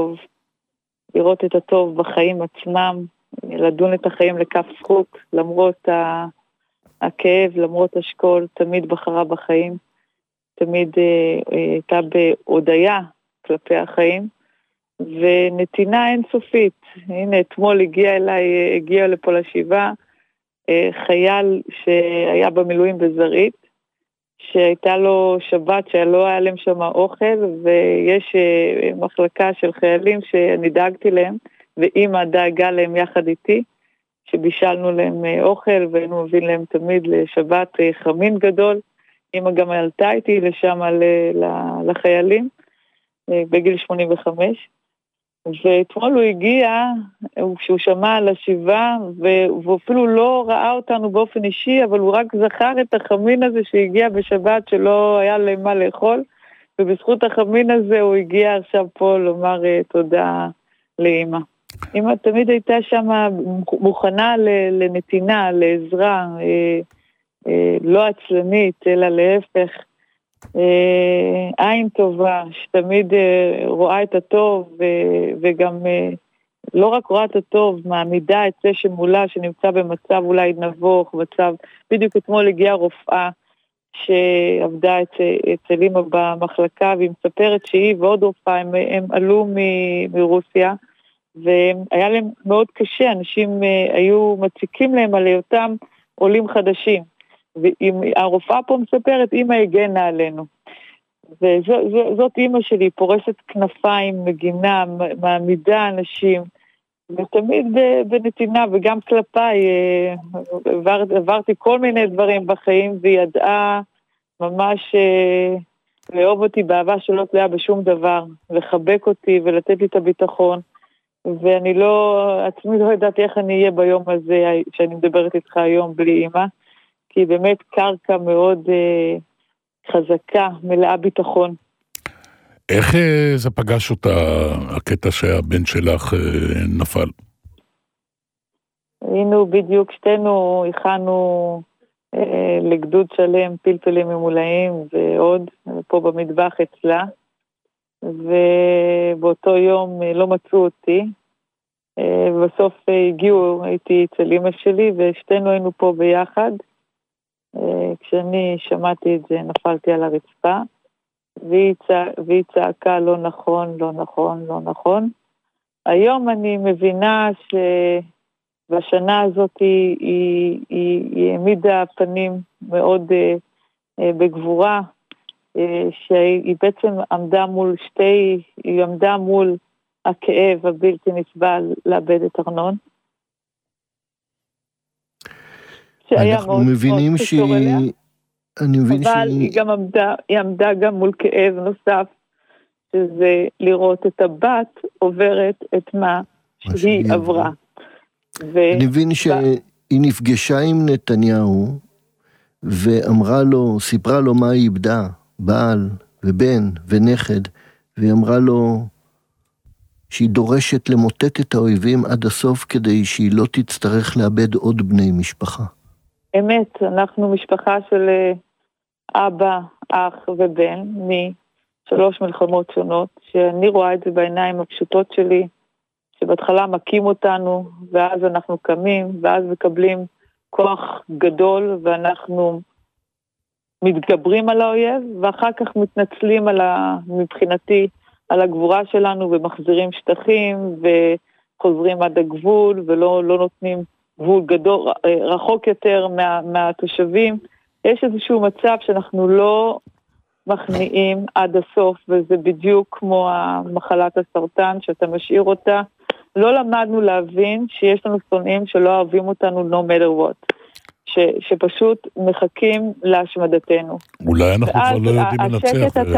את הטוב בחיים עצמם, לדון את החיים לכף זכות, למרות הכאב, למרות השכול, תמיד בחרה בחיים, תמיד הייתה בהודיה כלפי החיים, ונתינה אינסופית. הנה, אתמול הגיע לפה לשבעה, חייל שהיה במילואים בזרית, שהייתה לו שבת שלא היה להם שם אוכל, ויש מחלקה של חיילים שאני דאגתי להם, ואמא דאגה להם יחד איתי, שבישלנו להם אוכל, והיינו מביאים להם תמיד לשבת חמין גדול. אמא גם עלתה איתי לשם לחיילים, בגיל 85, ואתמול הוא הגיע, כשהוא שמע על השבעה, והוא אפילו לא ראה אותנו באופן אישי, אבל הוא רק זכר את החמין הזה שהגיע בשבת, שלא היה להם מה לאכול, ובזכות החמין הזה הוא הגיע עכשיו פה לומר תודה לאמא. אמא תמיד הייתה שם מוכנה לנתינה, לעזרה, לא עצלנית, אלא להפך, עין טובה, שתמיד רואה את הטוב, וגם לא רק רואה את הטוב, מעמידה את זה שמולה, שנמצא במצב אולי נבוך, בדיוק אתמול הגיעה רופאה, שעבדה אצל אמא במחלקה, והיא מספרת שהיא ועוד רופאה, הם עלו מרוסיה, והיה להם מאוד קשה, אנשים היו מציקים להם על היותם עולים חדשים, והרופאה פה מספרת, אמא הגנה עלינו, וזאת אמא שלי, פורסת כנפיים, מגינה, מעמידה אנשים, ותמיד בנתינה, וגם כלפיי, עברתי כל מיני דברים בחיים, והיא ידעה ממש לאהוב אותי באהבה שלא תלויה בשום דבר, לחבק אותי ולתת לי את הביטחון, ואני עצמי לא יודעת איך אני אהיה ביום הזה, שאני מדברת איתך היום בלי אמא, כי באמת קרקע מאוד חזקה, מלאה ביטחון. איך זה פגש אותה, הקטע שהבן שלך נפל? היינו בדיוק, שתינו הכנו לגדוד שלם, פלפלים ממולאים ועוד, פה במטבח אצלה, ובאותו יום לא מצאו אותי, ובסוף הגיעו, הייתי אצל אמא שלי, ושתינו היינו פה ביחד. כשאני שמעתי את זה, נפלתי על הרצפה, והיא צעקה לא נכון, לא נכון, לא נכון. היום אני מבינה והשנה הזאת היא העמידה פנים מאוד בגבורה, שהיא בעצם עמדה מול הכאב הבלתי נסבל לאבד את ארנון. אנחנו מבינים אבל היא עמדה גם מול כאב נוסף, שזה לראות את הבת עוברת את מה שהיא עברה. אני מבין שהיא נפגשה עם נתניהו, סיפרה לו מה היא איבדה, בעל ובן ונכד, והיא אמרה לו שהיא דורשת למוטט את האויבים עד הסוף, כדי שהיא לא תצטרך לאבד עוד בני משפחה. אמת, אנחנו משפחה של אבא, אח ובן, מ3 מלחמות שונות, שאני רואה את זה בעיניים הפשוטות שלי, שבהתחלה מקים אותנו, ואז אנחנו קמים, ואז מקבלים כוח גדול, ואנחנו מתגברים על האויב, ואחר כך מתנצלים מבחינתי על הגבורה שלנו, ומחזירים שטחים, וחוזרים עד הגבול, ולא נותנים גבול גדול, רחוק יותר מהתושבים. יש איזשהו מצב שאנחנו לא מכניעים עד הסוף, וזה בדיוק כמו מחלת הסרטן, שאתה משאיר אותה. לא למדנו להבין שיש לנו שונאים שלא אוהבים אותנו no matter what. שפשוט מחכים להשמדתנו. אולי אנחנו כבר לא יודעים לנצח.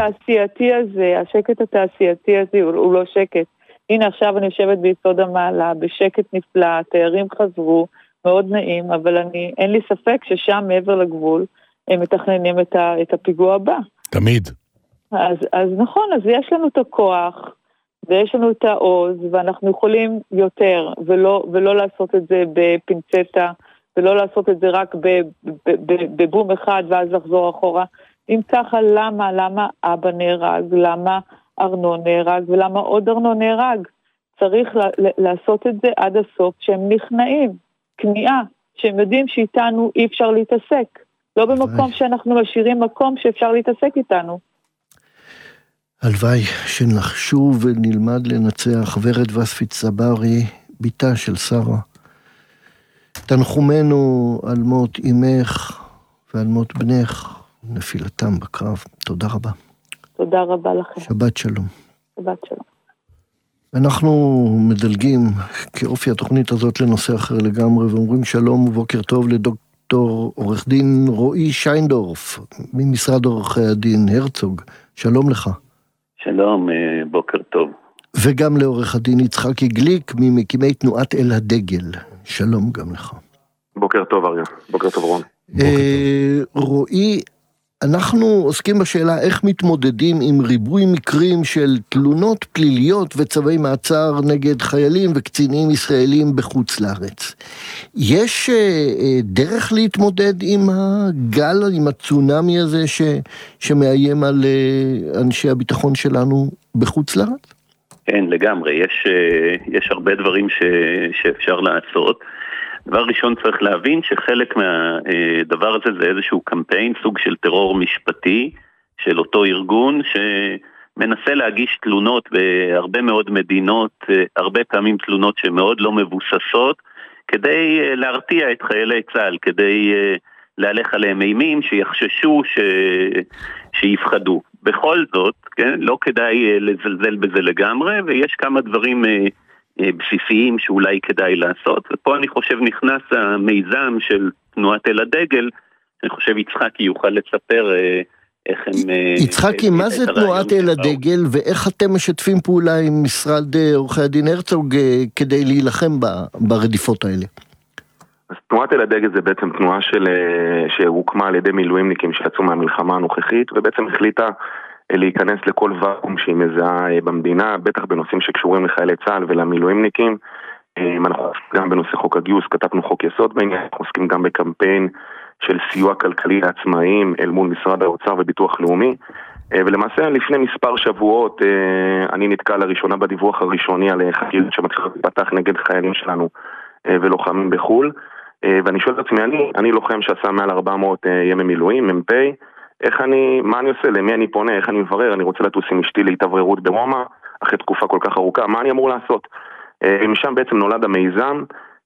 השקט התעשייתי הזה הוא לא שקט. הנה עכשיו אני יושבת ביסוד המעלה, בשקט נפלא, התיירים חזרו, מאוד נעים, אבל אין לי ספק ששם מעבר לגבול, הם מתכננים את הפיגוע הבא. תמיד. אז נכון, אז יש לנו את הכוח, ויש לנו את העוז, ואנחנו יכולים יותר, ולא לעשות את זה בפינצטה, ולא לעשות את זה רק בבום אחד, ואז לחזור אחורה. אם ככה, למה אבא נהרג, למה ארנון נהרג, ולמה עוד ארנון נהרג? צריך לעשות את זה עד הסוף, שהם נכנעים, כניעה, שהם יודעים שאיתנו אי אפשר להתעסק. לא במקום שאנחנו משאירים מקום שאפשר להתעסק איתנו. הלוואי שנחשו ונלמד לנצח. ורד וספית צברי, ביתה של שרה. תנחומנו על מות אמך ועל מות בנך, נפילתם בקרב. תודה רבה. תודה רבה לכם. שבת שלום. שבת שלום. אנחנו מדלגים כאופי התוכנית הזאת לנושא אחר לגמרי, ואומרים שלום ובוקר טוב לדוקטור עורך דין רועי שיינדורף, ממשרד עורכי הדין הרצוג. שלום לך. שלום, בוקר טוב. וגם לעורך הדין יצחקי גליק, ממקימי תנועת אל הדגל. שלום גם לך. בוקר טוב אריה, בוקר טוב רון. רועי, אנחנו עוסקים בשאלה איך מתמודדים עם ריבוי מקרים של תלונות פליליות וצווי מעצר נגד חיילים וקצינים ישראלים בחוץ לארץ. יש דרך להתמודד עם הגל, עם הצונמי הזה שמאיים על אנשי הביטחון שלנו בחוץ לארץ? כן, לגמרי. יש הרבה דברים שאפשר לעשות. דבר ראשון צריך להבין שחלק מהדבר הזה זה איזשהו קמפיין, סוג של טרור משפטי של אותו ארגון שמנסה להגיש תלונות בהרבה מאוד מדינות, הרבה פעמים תלונות שמאוד לא מבוססות, כדי להרתיע את חיילי צה"ל, כדי להלך עליהם אימים, שיחששו, שיפחדו. בכל זאת, כן, לא כדאי לזלזל בזה לגמרי, ויש כמה דברים בסיסיים שאולי כדאי לעשות, ופה אני חושב נכנס המיזם של תנועת אל הדגל, אני חושב יצחקי יוכל לספר איך הם... יצחקי, מה זה תנועת אל הדגל, ואיך אתם משתפים פעולה עם משרד עורכי הדין הרצוג כדי להילחם ברדיפות האלה? אז תנועת אל הדגל זה בעצם תנועה שהוקמה על ידי מילואימניקים שיצאו מהמלחמה הנוכחית, ובעצם החליטה להיכנס לכל ואקום שהיא מזהה במדינה, בטח בנושאים שקשורים לחיילי צה"ל ולמילואימניקים. אנחנו גם בנושא חוק הגיוס, כתבנו חוק יסוד בעניין, אנחנו עוסקים גם בקמפיין של סיוע כלכלי לעצמאים אל מול משרד האוצר וביטוח לאומי, ולמעשה לפני מספר שבועות אני נתקע לראשונה בדיווח הראשוני על חקירות שמתחילות לפתח נגד חיילים שלנו ולוחמים בחול, ואני שואל את עצמי, אני לוחם שעשה מעל 400 ימי מילואים, מ"פ, מה אני עושה, למי אני פונה, איך אני מברר, אני רוצה לטוס עם אשתי להתאווררות ברומא, אחרי תקופה כל כך ארוכה, מה אני אמור לעשות? משם בעצם נולד המיזם,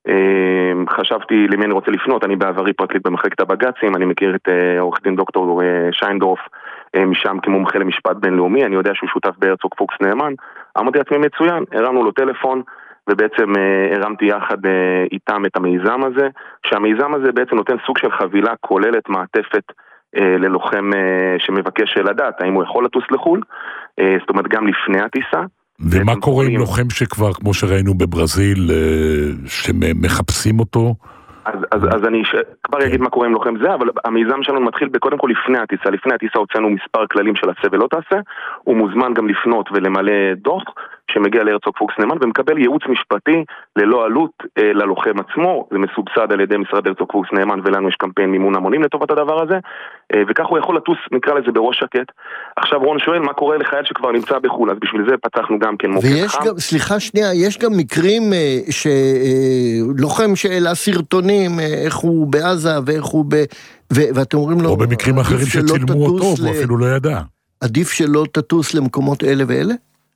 חשבתי למי אני רוצה לפנות, אני בעברי פרקליט במחלקת הבג"צים, אני מכיר את עורך דין דוקטור שיינדורף משם כמומחה למשפט בינלאומי, אני יודע שהוא שותף בהרצוג פוקס נאמן, אמרתי לעצמי מצוין, הרמנו לו טלפון, ובעצם הרמתי יחד איתם את המיזם הזה, שהמיזם הזה בעצם נותן סוג של חבילה כוללת מעטפת ללוחם שמבקש לדעת האם הוא יכול לטוס לחול, זאת אומרת גם לפני הטיסה. ומה קורה עם לוחם שכבר, כמו שראינו בברזיל, שמחפשים אותו? אז אני כבר אגיד מה קורה עם לוחם זה, אבל המיזם שלנו מתחיל קודם כל לפני הטיסה. לפני הטיסה הוצאנו מספר כללים של עשה ולא תעשה, הוא מוזמן גם לפנות ולמלא דוח שמגיע להרצוג פוקס נאמן ומקבל ייעוץ משפטי ללא עלות ללוחם עצמו, זה מסובסד על ידי משרד הרצוג פוקס נאמן ולנו יש קמפיין מימון המונים לטובת הדבר הזה, וכך הוא יכול לטוס, נקרא לזה בראש שקט. עכשיו רון שואל מה קורה לחייל שכבר נמצא בחול, אז בשביל זה פתחנו גם כן מוקד חם. סליחה שנייה, יש גם מקרים שלוחם שאלה סרטונים, איך הוא בעזה ואיך הוא ואתם אומרים לו, או במקרים אחרים שצילמו אותו, הוא אפילו לא ידע. עדיף שלא תטוס למקומות אלה ואלה?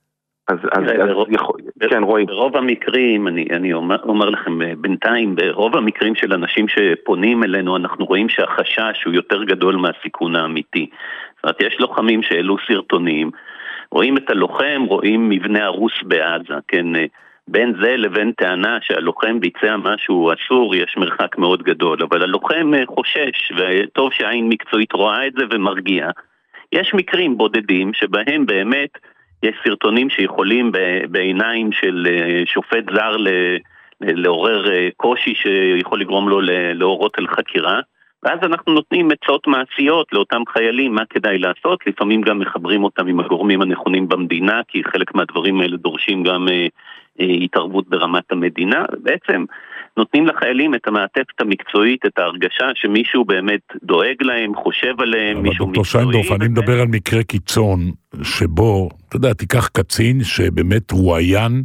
כן, רואי. ברוב המקרים, אני אומר לכם, בינתיים, ברוב המקרים של אנשים שפונים אלינו, אנחנו רואים שהחשש הוא יותר גדול מהסיכון האמיתי. זאת אומרת, יש לוחמים שאלו סרטונים, רואים את הלוחם, רואים מבנה הרוס בעזה, כן, בין זה לבין טענה שהלוחם ביצע משהו אסור, יש מרחק מאוד גדול, אבל הלוחם חושש, וטוב שהעין מקצועית רואה את זה ומרגיע. יש מקרים בודדים שבהם באמת יש סרטונים שיכולים בעיניים של שופט זר לעורר קושי שיכול לגרום לו להורות על חקירה, ואז אנחנו נותנים עצות מעשיות לאותם חיילים מה כדאי לעשות, לפעמים גם מחברים אותם עם הגורמים הנכונים במדינה, כי חלק מהדברים האלה דורשים גם התערבות ברמת המדינה, ובעצם נותנים לחיילים את המעטפת המקצועית, את ההרגשה שמישהו באמת דואג להם, חושב עליהם, מישהו מקצועי. דוקטור שיינדורף, אני מדבר על מקרה קיצון, שבו, אתה יודע, תיקח קצין שבאמת רואיין,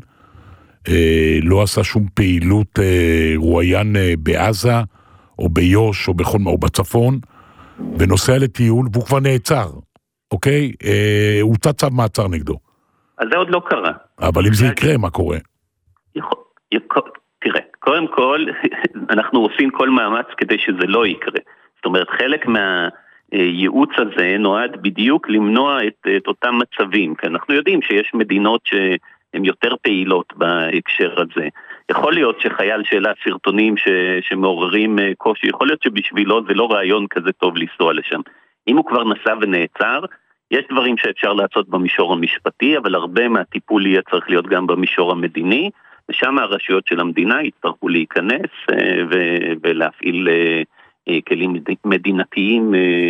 לא עשה שום פעילות רואיין בעזה, או ביוש, או בצפון, ונוסע לטיול, והוא כבר נעצר, אוקיי? הוא צו מעצר נגדו. אז זה עוד לא קרה. אבל אם זה יקרה, מה קורה? תראה, קודם כל, אנחנו עושים כל מאמץ כדי שזה לא יקרה. זאת אומרת, חלק מהייעוץ הזה נועד בדיוק למנוע את אותם מצבים, כי אנחנו יודעים שיש מדינות שהן יותר פעילות בהקשר הזה. יכול להיות שחייל שאלה סרטונים שמעוררים קושי, יכול להיות שבשבילו זה לא רעיון כזה טוב לנסוע לשם. אם הוא כבר נסע ונעצר, יש דברים שאפשר לעשות במישור המשפטי, אבל הרבה מהטיפול יהיה צריך להיות גם במישור המדיני, ושם הרשויות של המדינה יצטרכו להיכנס ולהפעיל כלים מדינתיים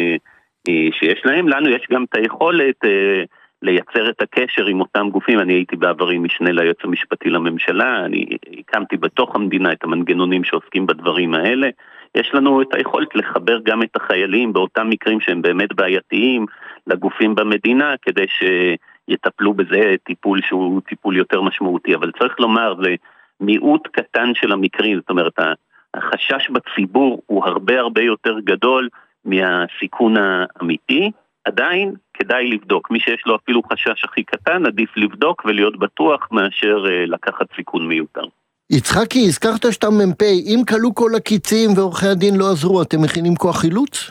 שיש להם. לנו יש גם את היכולת לייצר את הקשר עם אותם גופים. אני הייתי בעברי משנה ליועץ המשפטי לממשלה, אני הקמתי בתוך המדינה את המנגנונים שעוסקים בדברים האלה. יש לנו את היכולת לחבר גם את החיילים באותם מקרים שהם באמת בעייתיים לגופים במדינה, כדי שיטפלו בזה טיפול שהוא טיפול יותר משמעותי. אבל צריך לומר, זה מיעוט קטן של המקרים, זאת אומרת, החשש בציבור הוא הרבה הרבה יותר גדול מהסיכון האמיתי. עדיין כדאי לבדוק, מי שיש לו אפילו חשש הכי קטן, עדיף לבדוק ולהיות בטוח מאשר לקחת סיכון מיותר. יצחקי, הזכרת שאתה מ"פ, אם קלו כל הקיצים ועורכי הדין לא עזרו, אתם מכינים כוח חילוץ?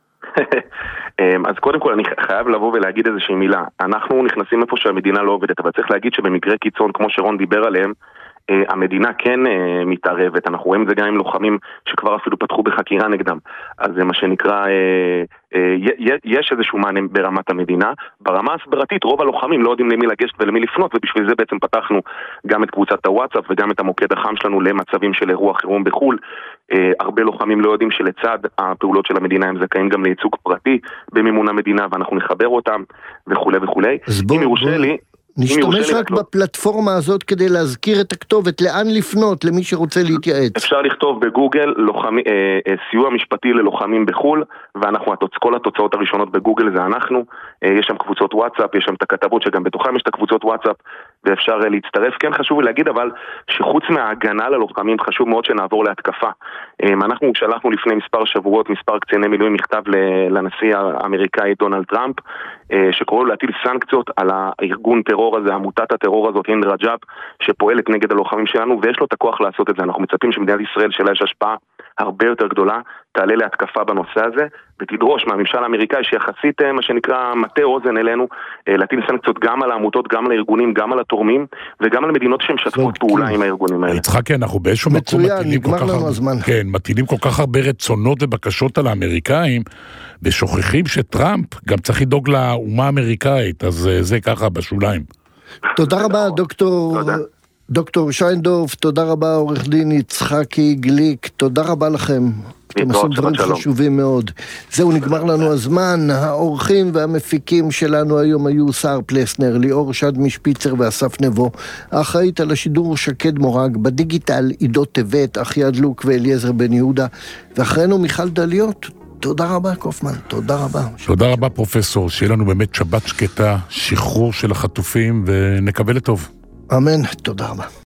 אז קודם כל אני חייב לבוא ולהגיד איזושהי מילה. אנחנו נכנסים איפה שהמדינה לא עובדת, אבל צריך להגיד שבמקרה קיצון, כמו שרון דיבר עליהם, המדינה כן מתערבת, אנחנו רואים את זה גם עם לוחמים שכבר אפילו פתחו בחקירה נגדם, אז זה מה שנקרא, יש איזשהו מענה ברמת המדינה. ברמה הסברתית רוב הלוחמים לא יודעים למי לגשת ולמי לפנות, ובשביל זה בעצם פתחנו גם את קבוצת הוואטסאפ וגם את המוקד החם שלנו למצבים של אירוע חירום בחול. הרבה לוחמים לא יודעים שלצד הפעולות של המדינה הם זכאים גם לייצוג פרטי במימון המדינה, ואנחנו נחבר אותם וכו' וכו'. אם יורשה לי, נשתמש רק בפלטפורמה הזאת כדי להזכיר את הכתובת, לאן לפנות למי שרוצה להתייעץ. אפשר לכתוב בגוגל סיוע משפטי ללוחמים בחול, ואנחנו, כל התוצאות הראשונות בגוגל זה אנחנו, יש שם קבוצות וואטסאפ, יש שם את הכתבות שגם בתוכם יש את הקבוצות וואטסאפ, ואפשר להצטרף. כן חשוב להגיד אבל שחוץ מההגנה ללוחמים חשוב מאוד שנעבור להתקפה. אנחנו שלחנו לפני מספר שבועות, מספר קציני מילואים מכתב לנשיא האמריקאי דונלד טראמפ, שקורא להטיל סנקציות על הארגון טרור הטרור הזה, עמותת הטרור הזאת, הינד רג'אב, שפועלת נגד הלוחמים שלנו, ויש לו את הכוח לעשות את זה. אנחנו מצפים שמדינת ישראל שלה יש השפעה הרבה יותר גדולה, תעלה להתקפה בנושא הזה, ותדרוש מהממשל האמריקאי שיחסית מה שנקרא מטה אוזן אלינו, להטיל סנקציות גם על העמותות, גם על הארגונים, גם על התורמים, וגם על מדינות שמשתפות פעולה עם הארגונים האלה. יצחק, אנחנו באיזשהו מקום מטילים כל כך הרבה רצונות ובקשות על האמריקאים, ושוכחים שטראמפ גם צריך לדאוג לאומה האמריקאית, אז זה ככה בשוליים. תודה רבה, דוקטור שיינדורף, תודה רבה עורך דין יצחקי גליק, תודה רבה לכם. אתם עושים דברים חשובים מאוד. זהו, נגמר לנו הזמן. האורחים והמפיקים שלנו היום היו סער פלסנר, ליאור שדמי שפיצר ואסף נבו. האחראית על השידור שקד מורג, בדיגיטל עידו טבת, אחי דלוק ואליעזר בן יהודה, ואחרינו מיכל דליות. תודה רבה קופמן, תודה רבה. תודה רבה פרופסור, שיהיה לנו באמת שבת שקטה, שחרור של החטופים ונקווה לטוב. אמן, תודה רבה.